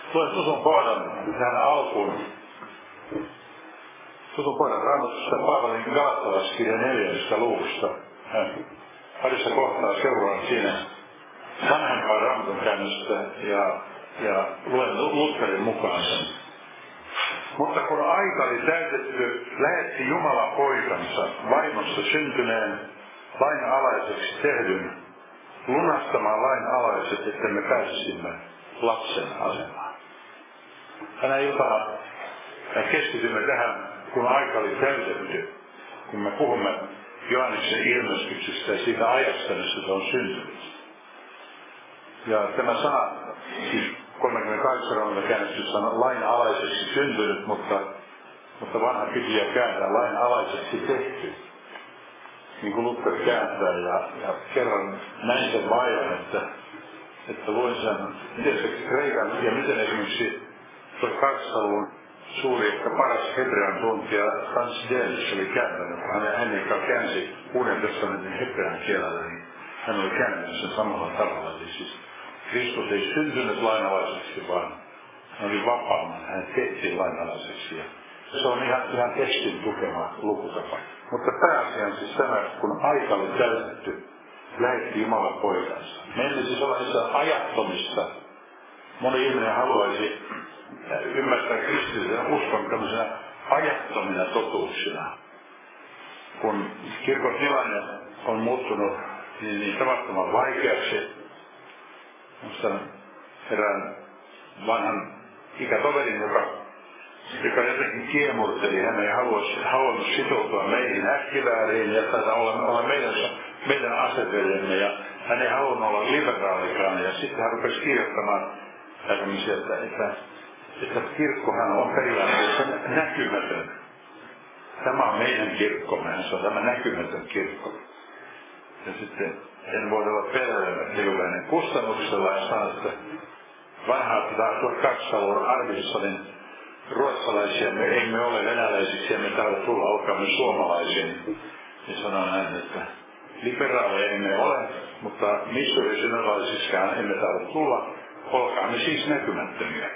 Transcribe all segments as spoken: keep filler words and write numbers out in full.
Luen tutun kohdan tähän alkuun. Tutun kohdan Raamatusta Paavalin Galatalaiskirjan neljännestä luvusta. Parissa kohtaa seuraan siinä vanhempaa Raamatun käännöstä ja, ja luen Lutherin mukaan sen. Mutta kun aika oli täytetty, lähetti Jumala poikansa vaimosta syntyneen lain alaiseksi tehdyn lunastamaan lain alaiset, että me pääsisimme lapsen asemaan. Tänä iltana keskitymme tähän, kun aika oli täytetty, kun me puhumme Johanneksen ilmestyksestä ja siitä ajasta, missä se on syntynyt. Ja tämä sana, siis kolmekymmentäkahdeksan Raamatun käännöksessä on lain alaiseksi syntynyt, mutta, mutta vanha kysyjä kääntää lain alaiseksi tehty. Niin kuin Luther kääntää ja, ja kerran näin sen vaivan, että, että luin sen, miten se kreikan ja miten esimerkiksi tuhatkahdeksansataaluvun suuri, ehkä paras hebrean tuntija Hans Delitzsch oli kääntänyt, kun hän, hän joka käänsi Uuden testamentin hebrean kielellä, niin hän oli kääntänyt sen samalla tavalla. Eli siis Kristus ei syntynyt lainalaiseksi, vaan hän oli vapaamman, hän tehtiin lainalaiseksi. Se on ihan, ihan tekstin tukema lukutapa. Mutta pääasian siis tämä, kun aika oli täytetty, lähetti Jumala poikansa. Me emme siis ole niissä ajattomista. Moni ihminen haluaisi ymmärtää kristillisen uskon tämmöisenä ajattomina totuuksina. Kun kirkon tilanne on muuttunut niin, niin tavattoman vaikeaksi, muistan erään vanhan ikätoverin, joka, joka jotenkin kiemurteli, hän ei haluaisi, halunnut sitoutua meihin äkkivääriin ja tätä olla, olla meidän, meidän aseveljemme ja hän ei halunnut olla liberaalikaan ja sitten hän rupesi kirjoittamaan tämmöisiä, että, että, että kirkkohan on periaatteessa näkymätön. Tämä on meidän kirkkomme, hän sanoo, tämä näkymätön kirkko. Ja sitten en voi olla peläämättä jokainen kustannuksella ja sanoa, että vanhaa tuhatkahdeksansataaluvun Arvidssonin ruotsalaisia, me emme ole venäläisiksi ja me täällä tulla, olkaamme suomalaisia. Niin sanon näin, että liberaaleja emme ole, mutta missionisynalaisiskaan emme täällä tulla, olkaamme siis näkymättömiä.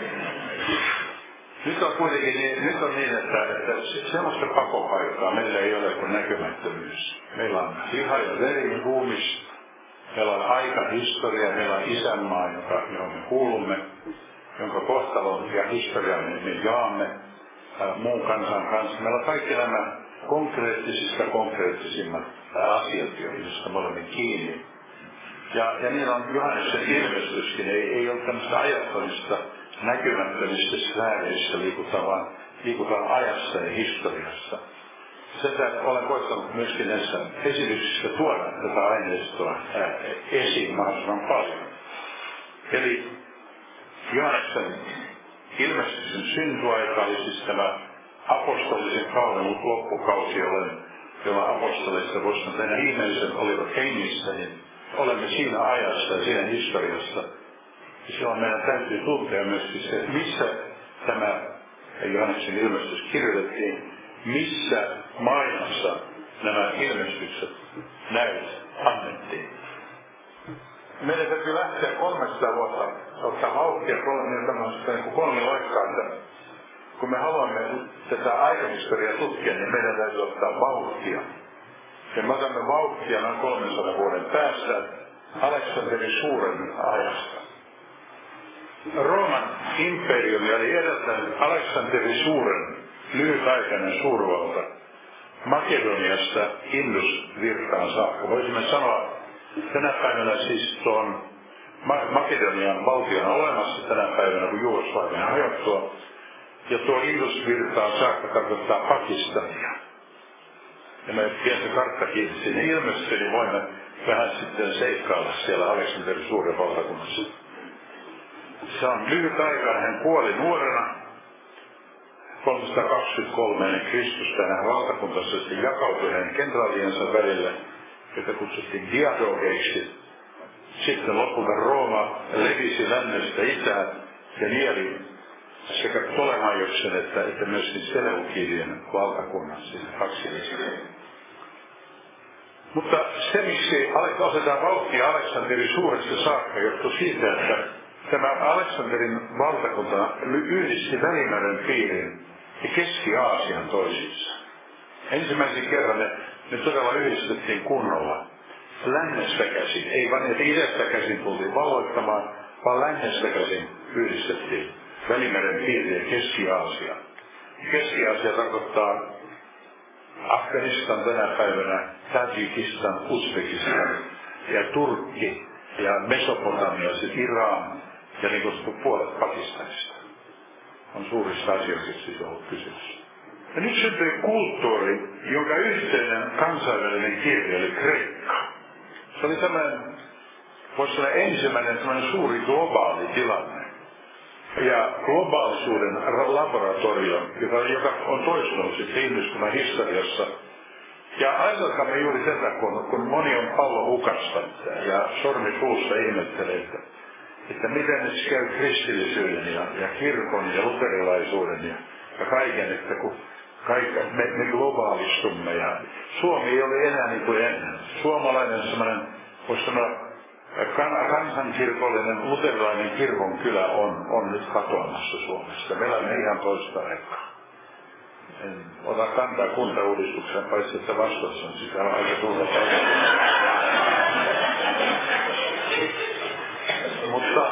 Nyt on kuitenkin niin, nyt on niin että, että semmoista pakopaikkaa meillä ei ole kuin näkymättömyys. Meillä on liha ja veri, ruumis, meillä on aika, historia, meillä on isänmaa, joka, johon me kuulumme, jonka kohtalon ja historian me, me jaamme äh, muun kansan kanssa. Meillä on kaikki nämä konkreettisista konkreettisimmat asiat, joista me olemme kiinni. Ja, ja niillä on Johanneksen ilmestyskin, ei, ei ole tämmöistä ajattomista näkymättömistä sfääreistä liikutaan, vaan liikutaan ajassa ja historiassa. Sitä olen koittanut myöskin näissä esityksissä tuoda tätä aineistoa ää, esiin mahdollisimman paljon. Eli Johanneksen ilmestyksen syntyaika oli siis tämä apostolisen kauden loppukausi, jolloin, jolloin apostolista voisi sanoa, että ihmiset olivat hengissä, niin olemme siinä ajassa ja siinä historiassa. Ja silloin meidän täytyy tuntea myöskin se, missä tämä Johanneksen ilmestys kirjoitettiin, missä maailmassa nämä ilmestykset näyt annettiin. Meidän täytyy lähteä kolmesataa vuotta ottaa vauhtia niin kolme loikkaa, että kun me haluamme tätä aikahistoriaa tutkia, niin meidän täytyy ottaa vauhtia. Ja me otamme vauhtia noin kolmensadan vuoden päästä Aleksanterin suuren ajasta. Rooman imperiumi oli edeltänyt Aleksanterin suuren lyhytaikainen suurvalta Makedoniasta Indusvirtaan saakka. Voisimme sanoa, tänä päivänä siis tuon Makedonian valtion olemassa tänä päivänä, kun Jugoslavian hajottua. Ja tuo Indusvirtaan saakka tarkoittaa Pakistania. Ja me pientä karttakin sinne ilmestyi, niin voimme vähän sitten seikkailla siellä Aleksanterin suuren valtakunnassa. Se on lyhyt aikaa, hän kuoli nuorena. kolmesataakaksikymmentäkolme ennen Kristusta hänen valtakuntansa sitten jakautui hänen kenraaliensa välille, jota kutsuttiin diadogeiksi. Sitten lopulta Rooma levisi lännestä itään ja nieli sekä Ptolemaioksen että, että myöskin Seleukidien valtakunnan, siis kaksi lisää. Mutta se, miksi otetaan vauhtia Aleksanterin suuresta saakka, johtui siitä, että Tämä Aleksanterin valtakunta yhdisti Välimeren piirin ja Keski-Aasian toisiinsa. Ensimmäisen kerran ne, ne todella yhdistettiin kunnolla. Lännestä käsin, ei vaan että idästä käsin tultiin valloittamaan, vaan lännestä käsin yhdistettiin Välimeren piiri ja Keski-Aasia. Keski-Aasia tarkoittaa Afganistan tänä päivänä, Tadžikistan, Uzbekistan ja Turkki ja Mesopotamia, se Iran ja niin kuin puolet Pakistanista. On suurista asioista siis ollut kysymys. Ja nyt syntyi kulttuuri, jonka yhteinen kansainvälinen kieli oli kreikka. Se oli tämmöinen, voisi sanoa ensimmäinen tämmöinen suuri globaali tilanne. Ja globaalisuuden laboratorio, joka, joka on toistunut sitten ihmiskunnan historiassa. Ja ajatelkaamme juuri tätä, kun, kun moni on pallo hukasta ja sormi suussa ihmettelee, että, että miten nyt käy kristillisyyden ja, ja kirkon ja luterilaisuuden ja, ja kaiken, että kun kaikki, me, me globaalistumme ja Suomi ei ole enää niin kuin ennen. Suomalainen semmoinen, voisi sanoa, kansankirkollinen luterilainen kirkon kylä on, on nyt katoamassa Suomesta. Me elämme ihan toista aikaa. En ota kantaa kuntauudistukseen, paitsi että vastassa on sitä aika tulla paljon. Mutta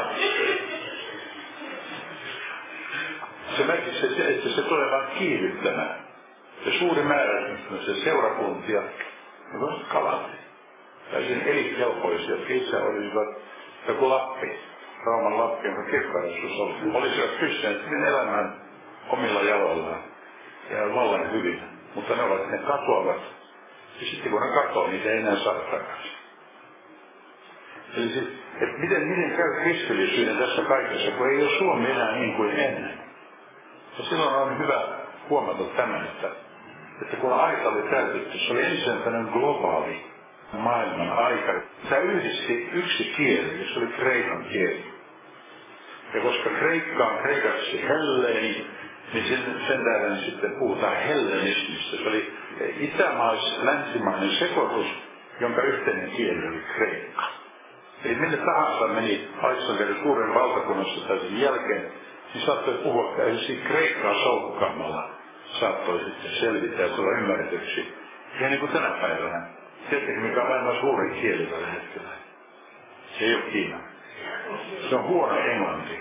se merkitsee, että se tulee vain kiihdyttämään. Se suuri määrä, se seurakuntia, ne voisivat kalati. Täysin elinkelpoisia, jotka itse olisivat joku Lappi, Rauman Lappi, jonka kirkkoudessa oli. Olisivat pystyneet hyvin elämään omilla jaloillaan ja vallan hyvin, mutta ne ovat, ne katoavat. Ja sitten kun ne katoaa, niitä ei enää saa takaisin. Eli siis, että miten, miten käy kristillisyyden tässä kaikessa, kun ei ole Suomi enää niin kuin ennen. Ja silloin on hyvä huomata tämän, että, että kun aika oli täytetty, se oli ensin tämmöinen globaali maailman aika. Tämä yhdisti yksi kieli, ja se oli kreikan kieli. Ja koska kreikka on kreikaksi helleeni, niin sen, sen tähden sitten puhutaan hellenismistä. Se oli itämais-länsimainen sekoitus, jonka yhteinen kieli oli kreikka. Eli minne tahansa meni Aleksanterin suuren valtakunnassa täysin jälkeen, niin saattoi puhua esimerkiksi kreikkaa soukkaamalla. Saattoi sitten selvitä ja tulla ymmärretyksi. Ja niin kuin tänä päivänä. Tiedättekö, mikä on maailman suurin kieli tällä hetkellä? Se ei ole Kiina. Se on huono englanti.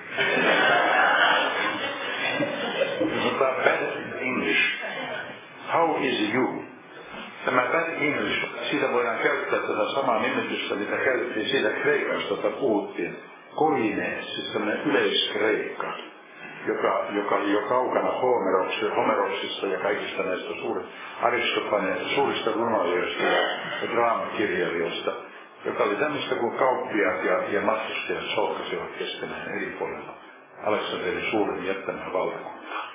Sanotaan bad English. How is you? Tämä bad English, siitä voidaan käyttää tätä samaa nimetystä, mitä käytettiin siitä kreikasta, jota puhuttiin. Koine, siis tämmöinen yleiskreikka, joka, joka oli jo kaukana Homeroksista ja kaikista näistä suurista Aristofaneista, suurista runoilijoista ja, ja draamakirjailijoista, joka oli tämmöistä kuin kauppiaat ja, ja matkustajat solkasivat keskenään eri puolilla Aleksanterin suuren jättämään valtakuntaa.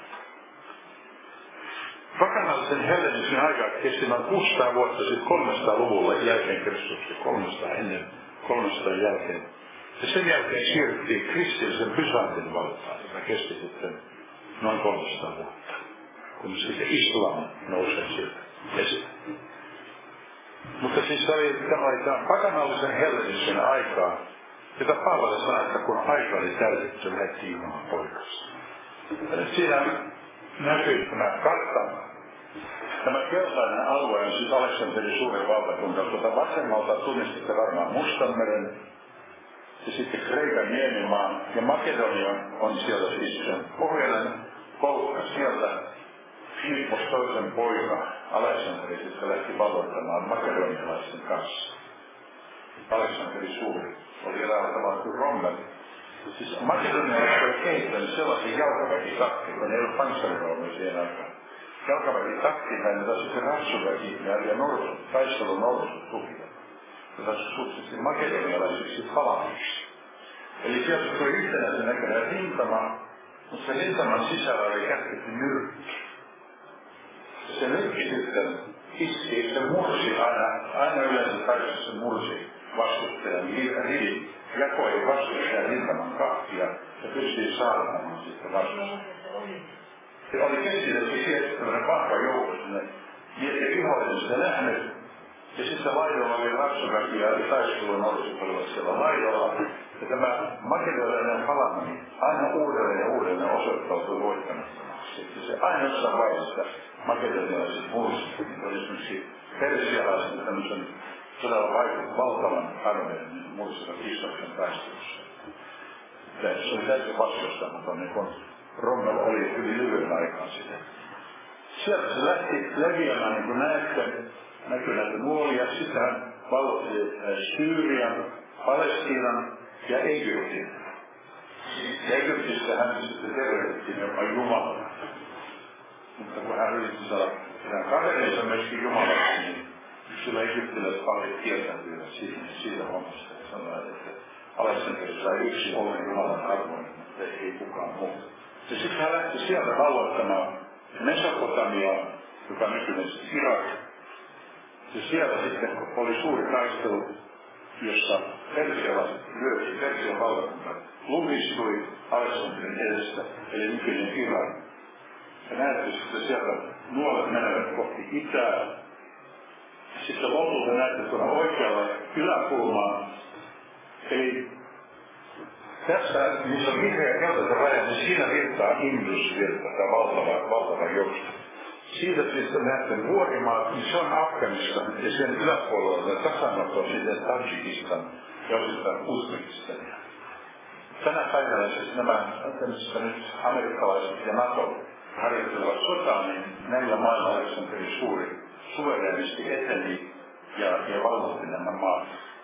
Pakanallisen hellenismin aika kesti noin kuusisataa vuotta sitten kolmesataaluvulla jälkeen Kristuksen, kolmesataa ennen, kolmesataa jälkeen. Ja sen jälkeen siirryttiin kristillisen Byzantin valtaan, joka kesti sitten noin kolmesataa vuotta, kun sitten islam nousee sieltä esille. Mutta siis oli, tämä oli tämä pakanallisen hellenismin aikaa, jota Paavali sanoi, että kun aika oli täytetty, lähti Jumalan poikasta. Ja nyt siinä näkyy tämä kartta. Tämä keltainen alue on siis Aleksanterin suuren valtakunta. Tuota vasemmalta tunnistitte varmaan Mustanmeren ja sitten Kreikan niemimaan ja Makedonia on siellä siis sen pohjoinen kolkka sieltä. Filippos toisen poika Aleksanteri sitten lähti valloittamaan makedonialaisten kanssa. Aleksanteri suuri oli eräällä tavalla kuin Rommel. Siis makedonialaiset oli kehittänyt sellaisen jalkaväkitakkin, kun ei ollut panssariroomia siihen aikaan. Jalkaväkitakkin jota sitten ratsuväki ja, ja norsut, taistelun norsut tukivat. Jota suhtisesti makedonialaisiksi falaniksi. Eli sieltä tuli yhtenäisen näköinen rintama, mutta se rintaman sisällä oli kätketty nyrkki. Se nyrkki sitten iski, se mursi aina, aina yleensä taisessa se mursi vastustajan rivin, jakoi vastustajan rintaman kahtia ja pystyi saarnamaan sitten vastustajan. Se oli keskitetty sieltä vahva joukko sinne, ja vihollinen sitä nähnyt. Ja sitten laidolla oli ratsuväki ja taistelun norsut olivat siellä laidolla. Ja tämä makedonialainen palannut aina uudelleen ja uudelleen osoittautui voittamattomaksi. Se aina jossain vaiheessa makedonialaiset muistivat, niin oli esimerkiksi persialaiset tämmöisen todella vaikut valtavan armeijan, niin muistivat Israelin taistelussa. Se oli täysin vastustamaton, niin kun Rommel oli hyvin lyhyen aikaan sitä. Sieltä se lähti leviämään, niin kuin näette, näkyy näitä nuolia. Sitten hän valloitti Syyrian, Palestiinan ja Egyptin. Ja Egyptistä hän sitten tervehdittiin jopa Jumalaa. Mutta kun hän yritti saada kaverinsa myöskin Jumalaksi, niin sillä egyptiläiset parit kieltäytyivät siitä, siitä hommasta. Ja sanoivat, että Aleksanteri sai yksin ollen Jumalan arvoin, mutta ei kukaan muu. Ja sitten hän lähti sieltä valloittamaan Mesopotamiaa, joka on nykyinen Irak. Ja siellä sitten oli suuri taistelu, jossa persialaiset lyösi Persian valtakunta lumistui Aleksanterin edestä, eli nykyinen Irak. Ja näette sitten sieltä nuolet menevät kohti itää. Sitten lopulta näette tuolla oikealla yläkulmaa. Eli tässä, missä on vihreä keltaisen raja, niin siinä virtaa Indusvirta, tämä valtava, valtava jousto. Siitä siis näette vuorimaat, niin se on Afganistan, ja sen yläpuolella tasanotto on sitten Tadžikistan ja osittain Uzbekistania. Tänä päivänä siis nämä nyt amerikkalaiset ja NATO harjoittelevat sotaa, niin näillä mailla Aleksanteri suuri suvereenisti eteni ja, ja valvotti nämä maat.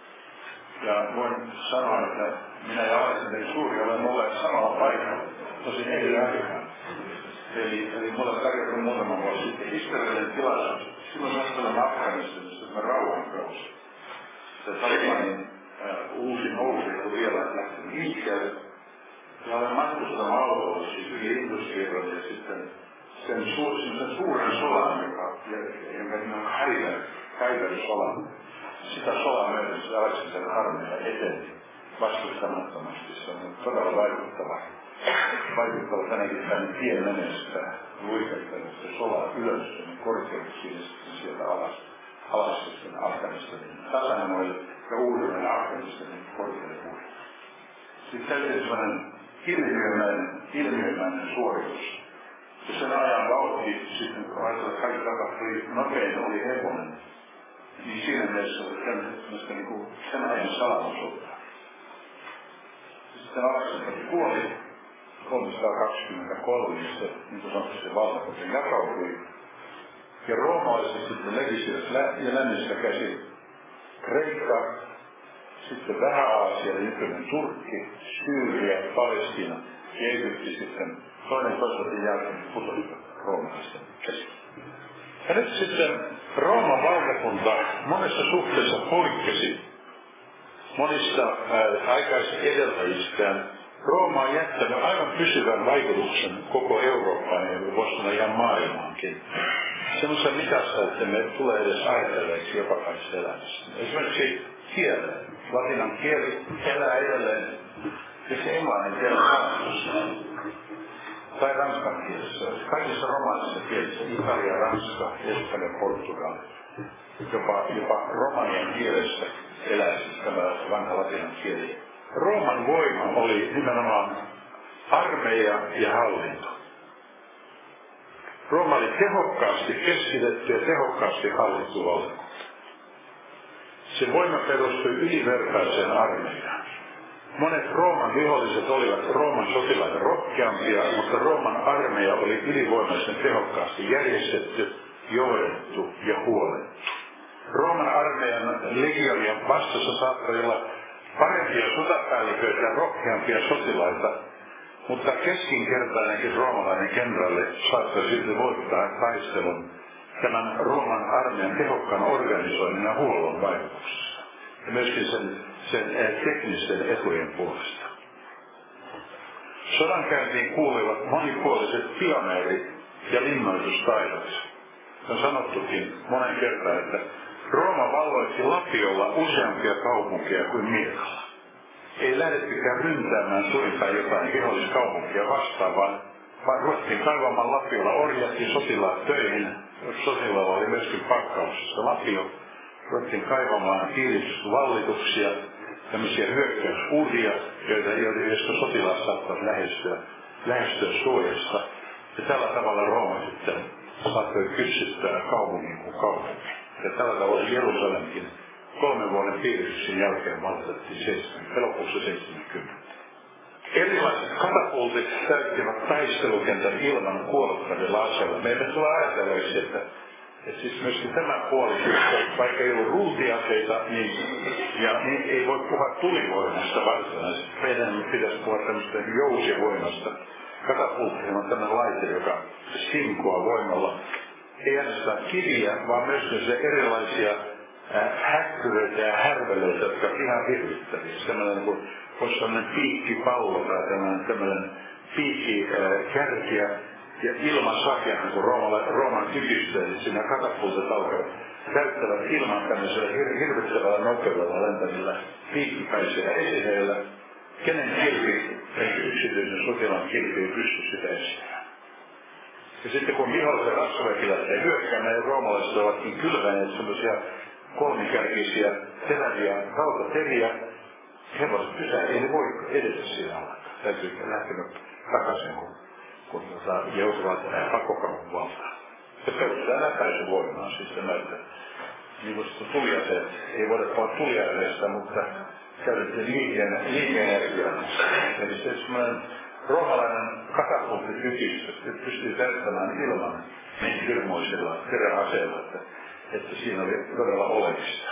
Ja voin sanoa, että minä ja Aleksanteri suuri olen olleet samalla paikalla, tosin eri aikaan. Eli, eli mulla on tarjottu muutama vuosi sitten historiallinen tilaisuus. Silloin saattelemme Afganistanissa tämä rauhankausi. Se Talibanin äh, uusi nousu, kun vielä lähti liikkeelle. Ja olen matkustanut autolla, siis yli Indusvirran ja sitten sen, su, sen suuren solan, joka, jonka nimi on Haider-solan. Sitä solaa myöten se Aleksanterin armeija eteni vastustamattomasti. Se on todella vaikuttava. Vaikuttava tänäkin tänne tien menestä luikattanut se solaa ylös ja korkeuksiin sieltä alas. Alas sitten Afganistanin tasanoille ja uudelleen Afganistanin korkeille puolille. Sitten täytyy sellainen ilmiömäinen, ilmiömäinen suoritus. Ja sen ajan vauhti, sitten kun ajatellaan, että kaikki tapahtui nopein, oli hevonen. Niin siinä mielessä oli tämmöistä niin kuin sen ajan salamasota. Sitten Aleksanteri kuoli kolmesataakaksikymmentäkolme, niin se, niin kuin sanottu, se valtakunta jakautui. Ja roomalaiset sitten levisivät ja lännistä käsin Kreikka, sitten Vähä-Aasia, nykyinen Turkki, Syyria, Palestiina ja Egypti sitten toinen toiselta jälkeen putosivat roomalaisten käsin. Ja nyt sitten Rooman valtakunta monessa suhteessa poikkesi monista ää, aikaisista edeltäjistään. Rooma on jättänyt aivan pysyvän vaikutuksen koko Eurooppaan ja voisi sanoa ihan maailmaankin. Semmoisen mitassa, että me tulee edes ajatelleeksi jokapäiväisessä elämässä. Esimerkiksi kieli, latinan kieli elää edelleen, ja se englannin kieli on tai ranskan kielessä. Kaikissa romanisissa kielissä, Italia, Ranska, Espanja, Portugal, jopa, jopa romanian kielessä elää siis tämä vanha latinan kieli. Rooman voima oli nimenomaan armeija ja hallinto. Rooma oli tehokkaasti keskitetty ja tehokkaasti hallittu valtakunta. Se voima perustui ylivertaiseen armeijaan. Monet Rooman viholliset olivat Rooman sotilaita rohkeampia, mutta Rooman armeija oli ylivoimaisen tehokkaasti järjestetty, johdettu ja huolettu. Rooman armeijan legionien vastassa saattoi olla parempia sotapäälliköitä ja rohkeampia sotilaita, mutta keskinkertainenkin roomalainen kenraali saattoi silti voittaa taistelun tämän Rooman armeijan tehokkaan organisoinnin ja huollon vaikutuksessa ja myöskin sen, sen teknisten etujen puolesta. Sodankäyntiin kuuluivat monipuoliset pioneeri- ja linnoitustaidot. On sanottukin monen kertaan, että Rooma valloitti lapiolla useampia kaupunkeja kuin miekalla. Ei lähdettykään ryntäämään suinpäin jotain viholliskaupunkia vastaan, vaan, vaan ruvettiin kaivamaan lapiolla, orjattiin sotilaat töihin. Sotilaalla oli myöskin pakkauksessa lapio. Ruvettiin kaivamaan kiinnitysvallituksia tämmöisiä hyökkäysuhria, joita, joista sotilaat saattavat lähestyä, lähestyä suojassa. Ja tällä tavalla Rooma sitten saattoi kypsyttää kaupungin kuin kaupungin. Ja tällä tavalla Jerusalemkin kolmen vuoden piiristyksen jälkeen valtattiin elokuussa seitsemänkymmentä. Erilaiset katapultit täyttivät taistelukentän ilman kuolettavilla aseilla. Me emme tule ajatella, että, että siis myöskin tämä puoli, vaikka ei ollut ruutiaseita, niin, ja, niin ei voi puhua tulivoimasta varsinaisesti. Meidän pitäisi puhua tämmöistä jousivoimasta. Katapulttihan on tämmöinen laite, joka sinkoa voimalla. Ei ainoastaan kiviä, vaan myös erilaisia häkkyröitä ja härveleitä, jotka ovat ihan hirvittäviä. Sellainen kuin olisi sellainen piikkipallo tai tämmöinen, tämmöinen piikkikärki ja ilmansakja, kun Rooman tykistöön, siinä katapultit alkavat täyttävät ilman tämmöisellä hir- hirvittävällä nopeudella lentävillä piikkipäisillä esineillä. Kenen kilpi, yksityisen sotilaan kilpi ei pysty sitä estämään. Ja sitten kun vihollisen rasvaväki lähtee hyökkäämään, ja roomalaiset ovatkin kylväneet semmoisia kolmikärkisiä teräviä rautateriä, hevoset pysää, ei ne voi edetä siinä ollenkaan. Täytyy lähteä takaisin, kun, kun tota, joutuvat pakkokaupun valtaan. Se perustaa läpäisyvoimaa, siis tämä, että niin kuin tuliaseet, ei voida puhua tuliaseesta, mutta käytettiin liike-energiaa. Eli se semmoinen roomalainen katapulttitykistö pystyy täyttämään ilman niin hirmoisilla teräaseilla, että, että siinä oli todella olemista.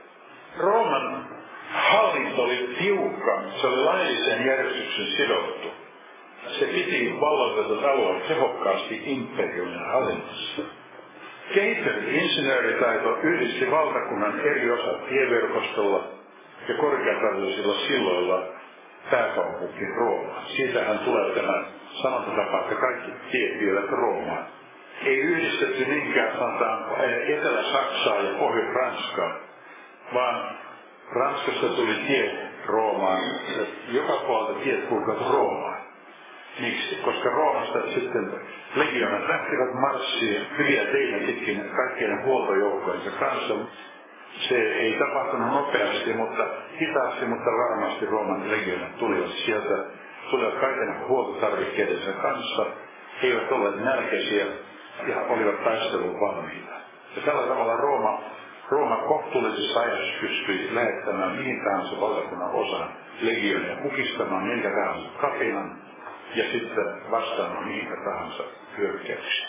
Rooman hallinto oli tiukka, se oli laillisen järjestyksen sidottu. Se piti valloitetut alueet tehokkaasti imperiumin hallinnassa. Kehittynyt insinööritaito yhdisti valtakunnan eri osat tieverkostolla ja korkeatasoisilla silloilla pääkaupunkiin Roomaan. Siitähän tulee tämä sanontatapa, että kaikki tiet vievät Roomaan. Ei yhdistetty niinkään sanotaan Etelä-Saksaa ja Pohjois-Ranskaa, vaan Ranskasta tuli tie Roomaan, joka puolelta tiet kulkivat Roomaan. Miksi? Koska Roomasta sitten legionat lähtivät marssiin hyviä teitä pitkin kaikkien huoltojoukkojensa kanssa. Se ei tapahtunut nopeasti, mutta hitaasti, mutta varmasti Rooman legionat tulivat sieltä, tulivat kaiken huoltotarvikkeidensa kanssa. He eivät olleet nälkäisiä ja olivat taisteluun valmiita. Ja tällä tavalla Rooma, Rooma kohtuullisessa ajassa pystyi lähettämään mihin tahansa valtakunnan osan legionia, kukistamaan minkä tahansa kapinan ja sitten vastaamaan minkä tahansa hyökkäyksiä.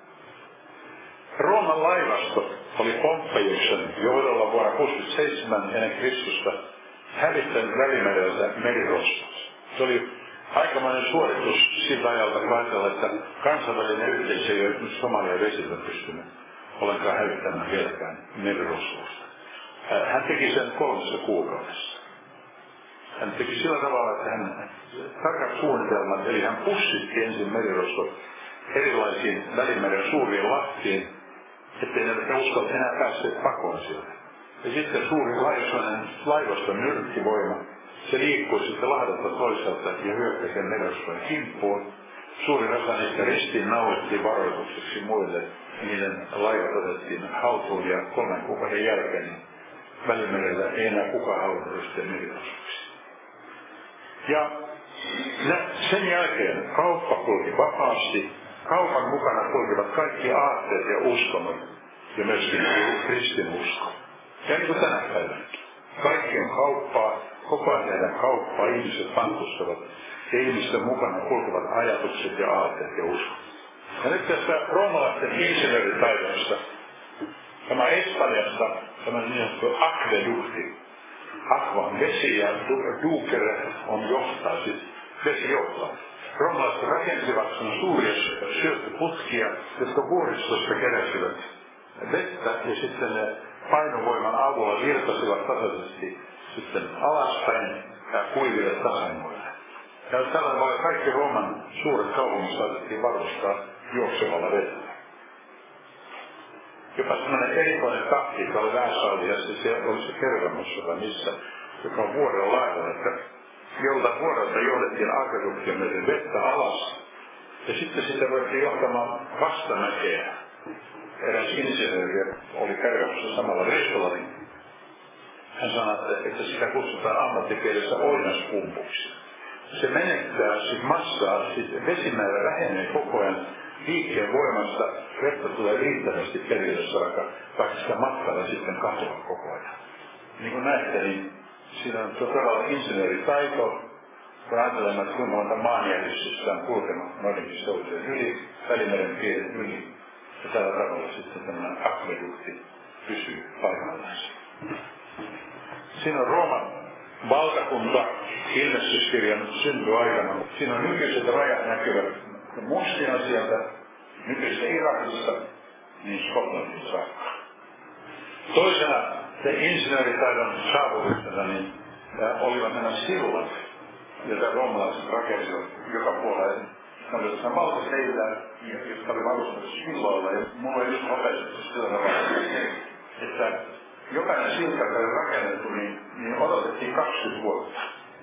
Rooman laivasto oli Pompeiuksen johdolla vuonna kuusikymmentäseitsemän ennen Kristusta hävittänyt Välimereltä merirosvot. Se oli aikamoinen suoritus siltä ajalta, kun ajatellaan, että kansainvälinen yhteisö ei ole nyt Somalian vesillä pystynyt ollenkaan hävittämään vieläkään merirosvoista. Hän teki sen kolmessa kuukaudessa. Hän teki sillä tavalla, että hän tarkat suunnitelmat, eli hän pussitti ensin merirosvot erilaisiin Välimeren suuriin lahtiin, ettei ne uskalta enää päässeet pakoon sieltä. Ja sitten suuri laivaston nyrkkivoima, se liikkui sitten lahdelta toisaalta ja hyökkäsi sen merirosvojen kimppuun. Suurin osa niistä ristiin naulettiin varoitukseksi muille, ja niiden laivat otettiin haltuun ja kolmen kuukauden jälkeen niin Välimerellä ei enää kukaan halunnut ryhtyä merirosvoiksi. Ja sen jälkeen kauppa kulki vapaasti. Kaupan mukana kulkivat kaikki aatteet ja uskonnot ja myöskin kristinusko. Ja niin kuin tänä päivänä. Kaikki on kauppaa, koko ajan tehdään kauppaa, ihmiset pankkustavat ja ihmisten mukana kulkevat ajatukset ja aatteet ja uskonnot. Ja nyt tästä roomalaisten insinööritaidosta, tämä Espanjasta, tämä niin sanottu akvedukti, akva vesi ja duukere on johtaa, siis vesi johtaa. Roomalaiset rakensivat suuria syöttöputkia, jotka vuoristosta keräsivät vettä ja sitten ne painovoiman avulla virtasivat tasaisesti sitten alaspäin ja kuiville tasangoille. Ja tällä tavalla kaikki Rooman suuret kaupungit saatettiin varustaa juoksevalla vedellä. Jopa sellainen erikoinen taktiikka oli Vääsaaliassa, se oli se Kerramossa vai missä, joka on vuoren lailla, että jolta vuorelta johdettiin akveduktia myöten vettä alas. Ja sitten sitä voitiin johtamaan vastamäkeä. Eräs insinööri oli Kerramossa samalla restolla, niin hän sanoi, että, että sitä kutsutaan ammattikielessä oinaspumpuksi. Se menettää siis massaa, siis vesimäärä vähenee koko ajan liikkeen voimasta, vettä tulee riittävästi perille saakka, vaikka sitä matkalla sitten katoaa koko ajan. Niin kuin näette, niin siinä on todella insinööritaito, kun ajatellaan, että kuinka monta maanjärjestystä on kulkenut Nordikin souteen yli, Välimeren piirin yli, ja tällä tavalla sitten tämä akvedukti pysyy paikallaan. Siinä on Rooman valtakunta ilmestyskirjan syntyaikana. Siinä on nykyiset rajat näkyvät mustina sieltä nykyisestä Irakista niin Skotlannin saakka. Toisena se insinööritaidon saavutuksena niin olivat nämä sillat, joita roomalaiset rakensivat joka puolella. Ne olivat tässä valtaseillä, jotka oli varustettu silloilla. Ja mulla oli just opetettu sillä tavalla, että jokainen silta, joka oli rakennettu, niin, niin odotettiin kaksikymmentä vuotta.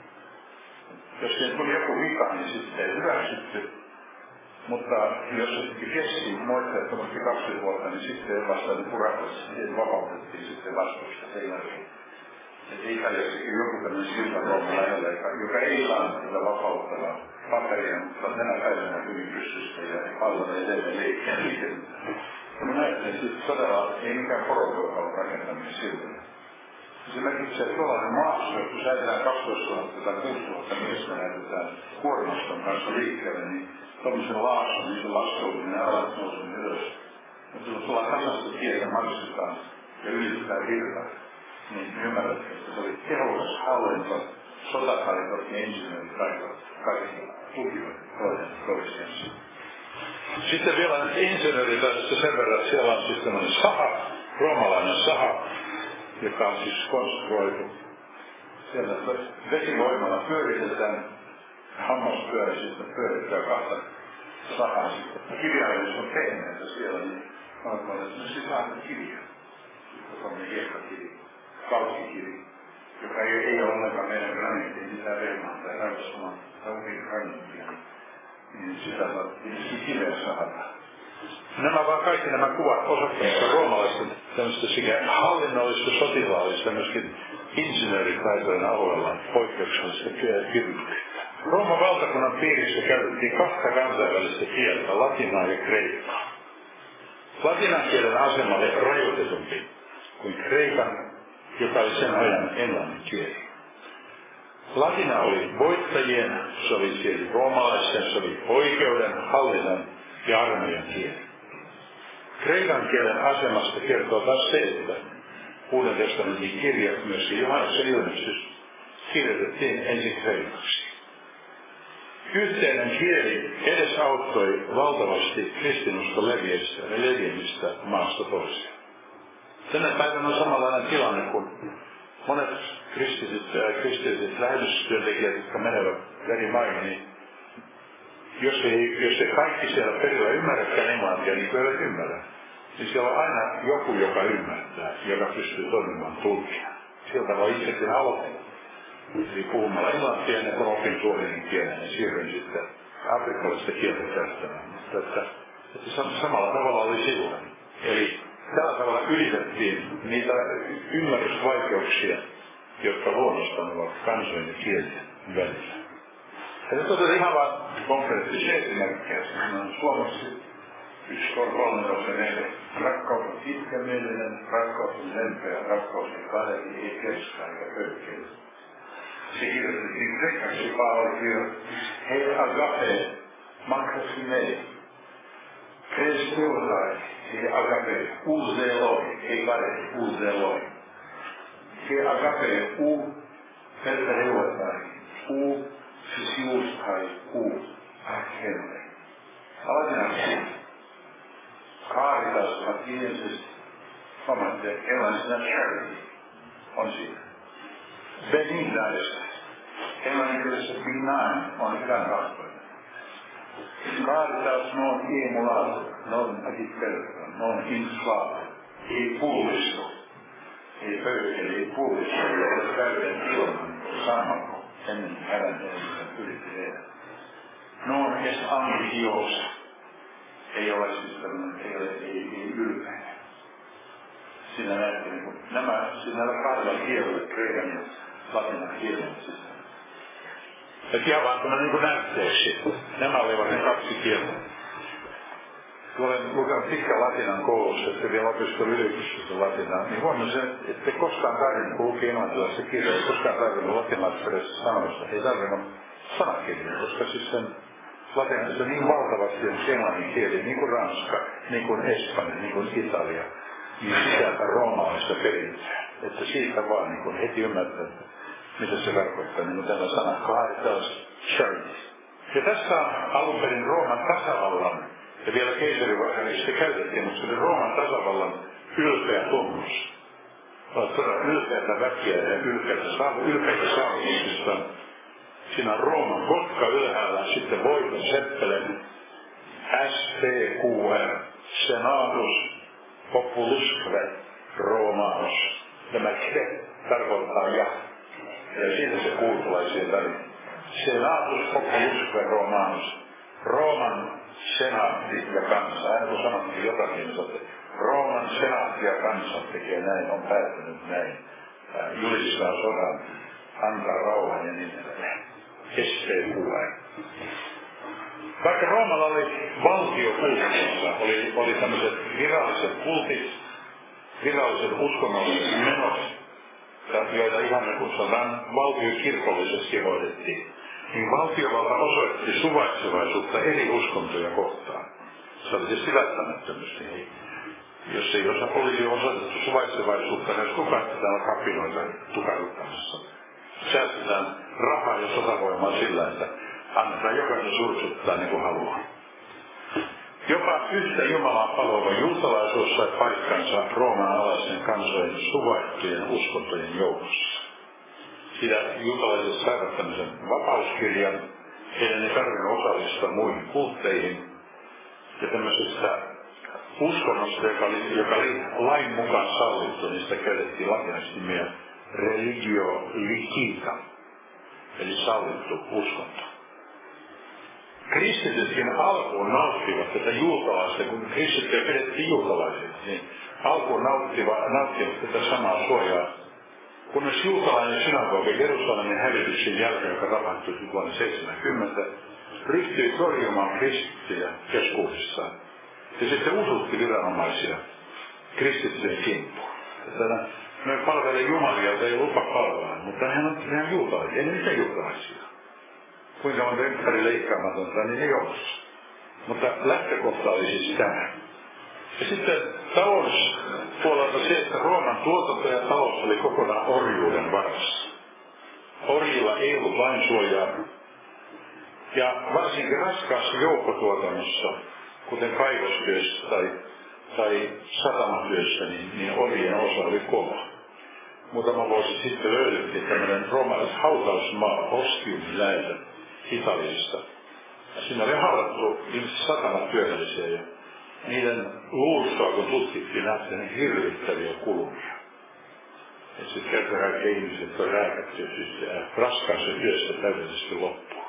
Jos siihen tuli joku vika, niin sitten ei hyväksytty. Mutta jos se kesti moitteettomasti kaksikymmentä vuotta, niin sitten vasta puratessa siihen vapautettiin sitten vastuusta sen jälkeen. Että Italiassakin joku tämmöinen siltarooma lähellä, joka ei saanut sitä vapauttavaa paperia, mutta tänä päivänä hyvin pyssystä ja palvelee edelleen liikkeen. Mä näyttelen sitten todella, ei mikään porotyökalu rakentaminen siltoja. Se merkitsee, että tuollainen maasto, kun säädetään kaksitoistatuhatta tai kuusituhatta miestä näytetään kuormaston kanssa liikkeelle, niin tuollaisen laakson, niin se laskeutuminen alat nouseminen ylös. Mutta kun tullaan tasasta tietä, marssitaan ja ylitetään virtaa, niin ymmärrätte, että se oli tehokas hallinto, sotataidot ja insinööritaidot, kaikki tukivat toinen toisiansa. Sitten vielä insinööritaidosta sen verran, että siellä on siis tämmöinen saha, roomalainen saha, joka on siis konstruoitu. Siellä vesivoimalla pyöritetään, hammaspyörä sitten pyörittää kahta sahaa sitten. Kirjailus on pehmeätä siellä, niin alkoon, että se sisään kirja, joka on hiekkakivi, kalkkikivi, joka ei, ei ole ollenkaan meidän graniittiin mitään reunaa tai raivostamaan, tai onkin graniittia. Niin sitä saatiin kiveä sahata. Nämä vaan kaikki nämä kuvat osoittamista roomalaisten tämmöistä sekä hallinnollista, sotilaallista, myöskin insinööritaitojen alueella poikkeuksellista kyvykkyyttä. Rooman valtakunnan piirissä käytettiin kahta kansainvälistä kieltä, latinaa ja kreikkaa. Latinan kielen asema oli rajoitetumpi kuin kreikan, joka oli sen ajan englannin kieli. Latina oli voittajien, se oli kieli roomalaisten, se oli oikeuden, hallinnan ja armeijan kieli. Kreikan kielen asemasta kertoo taas se, että Uuden testamentin kirjat, myös Johanneksen ilmestys, kirjoitettiin ensin kreikaksi. Yhteinen kieli edesauttoi valtavasti kristinuskon leviämistä maasta toiseen. Tänä päivänä on samanlainen tilanne, kun monet kristityt, äh, kristityt lähetystyöntekijät, jotka menevät eri maihin, niin jos ei, jos ei kaikki siellä perillä ymmärräkään englantia, niin kuin eivät ymmärrä, niin siellä on aina joku, joka ymmärtää, joka pystyy toimimaan tulkina. Sieltä voi itsekin aloittaa. Eli puhumalla englantia, ja kun opin suomen kielen, niin siirryin sitten afrikkalaisesta kieltä käyttämään. Mutta että, että samalla tavalla oli silloin. Eli tällä tavalla ylitettiin niitä ymmärrysvaikeuksia, jotka luonnostaan ovat kansojen ja kielien välillä. Ja nyt otetaan ihan vain konkreettisia esimerkkejä. Suomessa yksi, kolme, neljä. Rakkaus on pitkämielinen, rakkaus on lempeä, rakkaus on kadehdi, ei kestä eikä pöyhkeä. Se kirjoitettiin kreikaksi, Paavali kirjoitti, hei agape, makrosimei, kreisteutai, hei agape, uuzeloi, ei kadehdi, uuzeloi. Hei agape, uu, peltä heuatai, uu, fysiustai, uu, akhenoi. Latinassa Caritas Paciensis, huomaatte, englannissa charity on siinä. Benignitas, englanninkielisessä benign on hyvän tahtoinen. Caritas non emulato, non adiperato, non inflato, ei pullistu, ei pöyhkele, ei pullistu, ei täyden ilman, sanonko, ennen hädän ennen yritti tehdä. Non es ambitiosa. Ei ole siis tämmöinen, ei ole ei, ei ylpeä. siinä näette, niin kuin, nämä, siinä näillä kahdella kielellä, kreikan ja latinan kielellä. Et ihan vaan tämä niin kuin näytteeksi. Nämä olivat ne kaksi kieltä. Olen lukenut pitkän latinan koulussa, että vielä opiskelin yliopistossa latinaa, niin huomasin, että ette koskaan tarvinnut, kun luki englantilaisessa kirjaa, ei koskaan tarvinnut latinalaisessa sanoissa, ei tarvinnut sanakirjaa, koska siis sen latinassa on niin valtavasti on englannin kieli, niin kuin ranska, niin kuin espanja, niin kuin italia, niin sisältä roomalaista perintöä. Että siitä vaan niin kuin heti ymmärtää, mitä se tarkoittaa, niin kuin tämä sana, caritas charity. Ja tässä on alun perin Rooman tasavallan, ja vielä keisarivallan sitä käytettiin, mutta se oli Rooman tasavallan ylpeä tunnus. Olet todella ylpeätä väkeä ja ylpeätä saavutuksista. Siinä on Rooman kotka ylhäällä, sitten voiton seppelen, S P Q R, senatus, populusque, Romanos. Tämä kre tarkoittaa ja. Ja siitä se kuultulai sieltä. Senatus, populusque, Romanos. Rooman senaatti ja kansa. Aina kun sanottiin jotakin, että Rooman senaatti ja kansa tekee näin, on päättänyt näin. Julistaa sodan, antaa rauhan ja niin edelleen. S P Q R. Vaikka Roomalla oli valtiokultissa, oli, oli tämmöiset viralliset kultit, viralliset uskonnolliset menot, joita ihan me kutsutaan valtiokirkollisesti hoidettiin, niin valtiovalta osoitti suvaitsevaisuutta eri uskontoja kohtaan. Se oli tietysti välttämättömyys. Jos ei osa olisi osoitettu suvaitsevaisuutta, niin olisi kukaan täällä kapinoita tukahduttamassa. Säästetään rahaa ja sotavoimaa sillä, että annetaan jokaisen sursuttaa niin kuin haluaa. Jopa yhtä Jumalaa palvova juutalaisuus sai paikkansa Rooman alaisen kansojen suvaittujen uskontojen joukossa. Sitä juutalaiset saivat tämmöisen vapauskirjan, heidän ei tarvinnut osallistua muihin kultteihin. Ja tämmöisestä uskonnosta, joka oli, joka oli lain mukaan sallittu, niin sitä käytettiin latinasti meidän religio licita, eli sallittu uskonto. Kristitytkin alkuun nauttivat tätä juutalaista, kun kristittyjä pidettiin juutalaisiksi, niin alkuun nauttivat, nauttivat tätä samaa suojaa. Kunnes juutalainen synagogi Jerusalemin hävityksen jälkeen, joka tapahtui vuonna seitsemänkymmentä, ryhtyi torjumaan kristittyjä keskuudessaan. Ja sitten usutti viranomaisia kristittyjen kimppuun. Ne palvelee Jumalia, joita ei lupa palvella, mutta hän on ihan juutalaisia, ei ne mitään juutalaisia. Kuinka on ympäri leikkaamatonta, niin ei ollut. Mutta lähtökohta oli siis tämä. Ja sitten talouspuolelta se, että Rooman tuotanto ja talous oli kokonaan orjuuden varassa. Orjilla ei ollut lainsuojaa. Ja varsinkin raskaassa joukkotuotannossa, kuten kaivostyössä tai, tai satamatyössä, niin, niin orjien osa oli kova. Muutama vuosi sitten löydettiin tämmöinen roomalais hautausmaa, Ostium läheltä Italiasta. Ja siinä oli haudattu ilmeisesti satamatyöllisiä ja niiden luustoa, kun tutkittiin, näytti ne hirvittäviä kulmia. Ja sitten kerta kaikki ihmiset on rääkätty siis raskaassa työssä täydellisesti loppuun.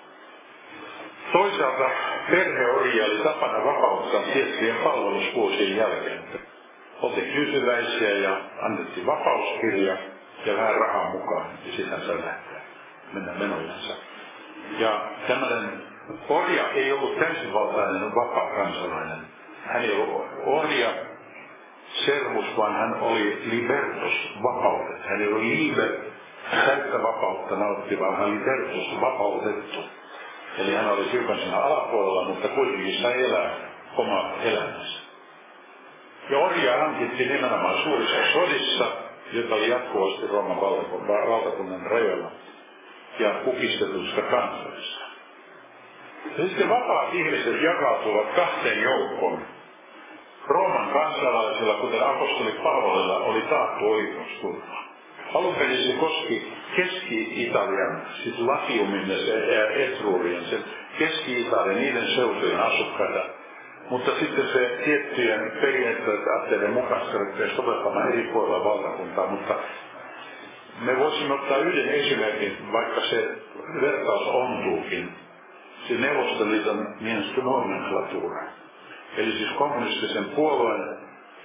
Toisaalta perheorjia oli tapana vapauttaa tiettyjen palvelusvuosien jälkeen. Oltiin tyytyväisiä ja annettiin vapauskirja ja vähän rahaa mukaan, ja sitten sai lähteä mennä menojansa. Ja tämmöinen orja ei ollut täysivaltainen vapaa kansalainen. Hän ei ollut orja servus, vaan hän oli libertos, vapautettu. Hän ei ollut liber, täyttä vapautta nauttiva, vaan hän libertos, vapautettu. Eli hän oli hiukan siinä alapuolella, mutta kuitenkin sai elää omaa elämänsä. Ja orjaa hankittiin nimenomaan suurissa sodissa, jotka oli jatkuvasti Rooman valtakunnan rajoilla ja kukistetusta kansallisesta. Ja sitten vapaat ihmiset jakautuvat kahteen joukkoon. Rooman kansalaisilla, kuten apostoli Paavolilla, oli taattu oikeusturva. Alun perin se koski Keski-Italian, siis Latiumin ja Etrurian, sen Keski-Italian, niiden seutujen asukkaita. Mutta sitten se tiettyjen periaatteiden mukaan se soveltamaan eri puolilla valtakuntaa, mutta me voisimme ottaa yhden esimerkin, vaikka se vertaus ontuukin. Se Neuvostoliiton niin sanottu nomenklatuura. Eli siis kommunistisen puolueen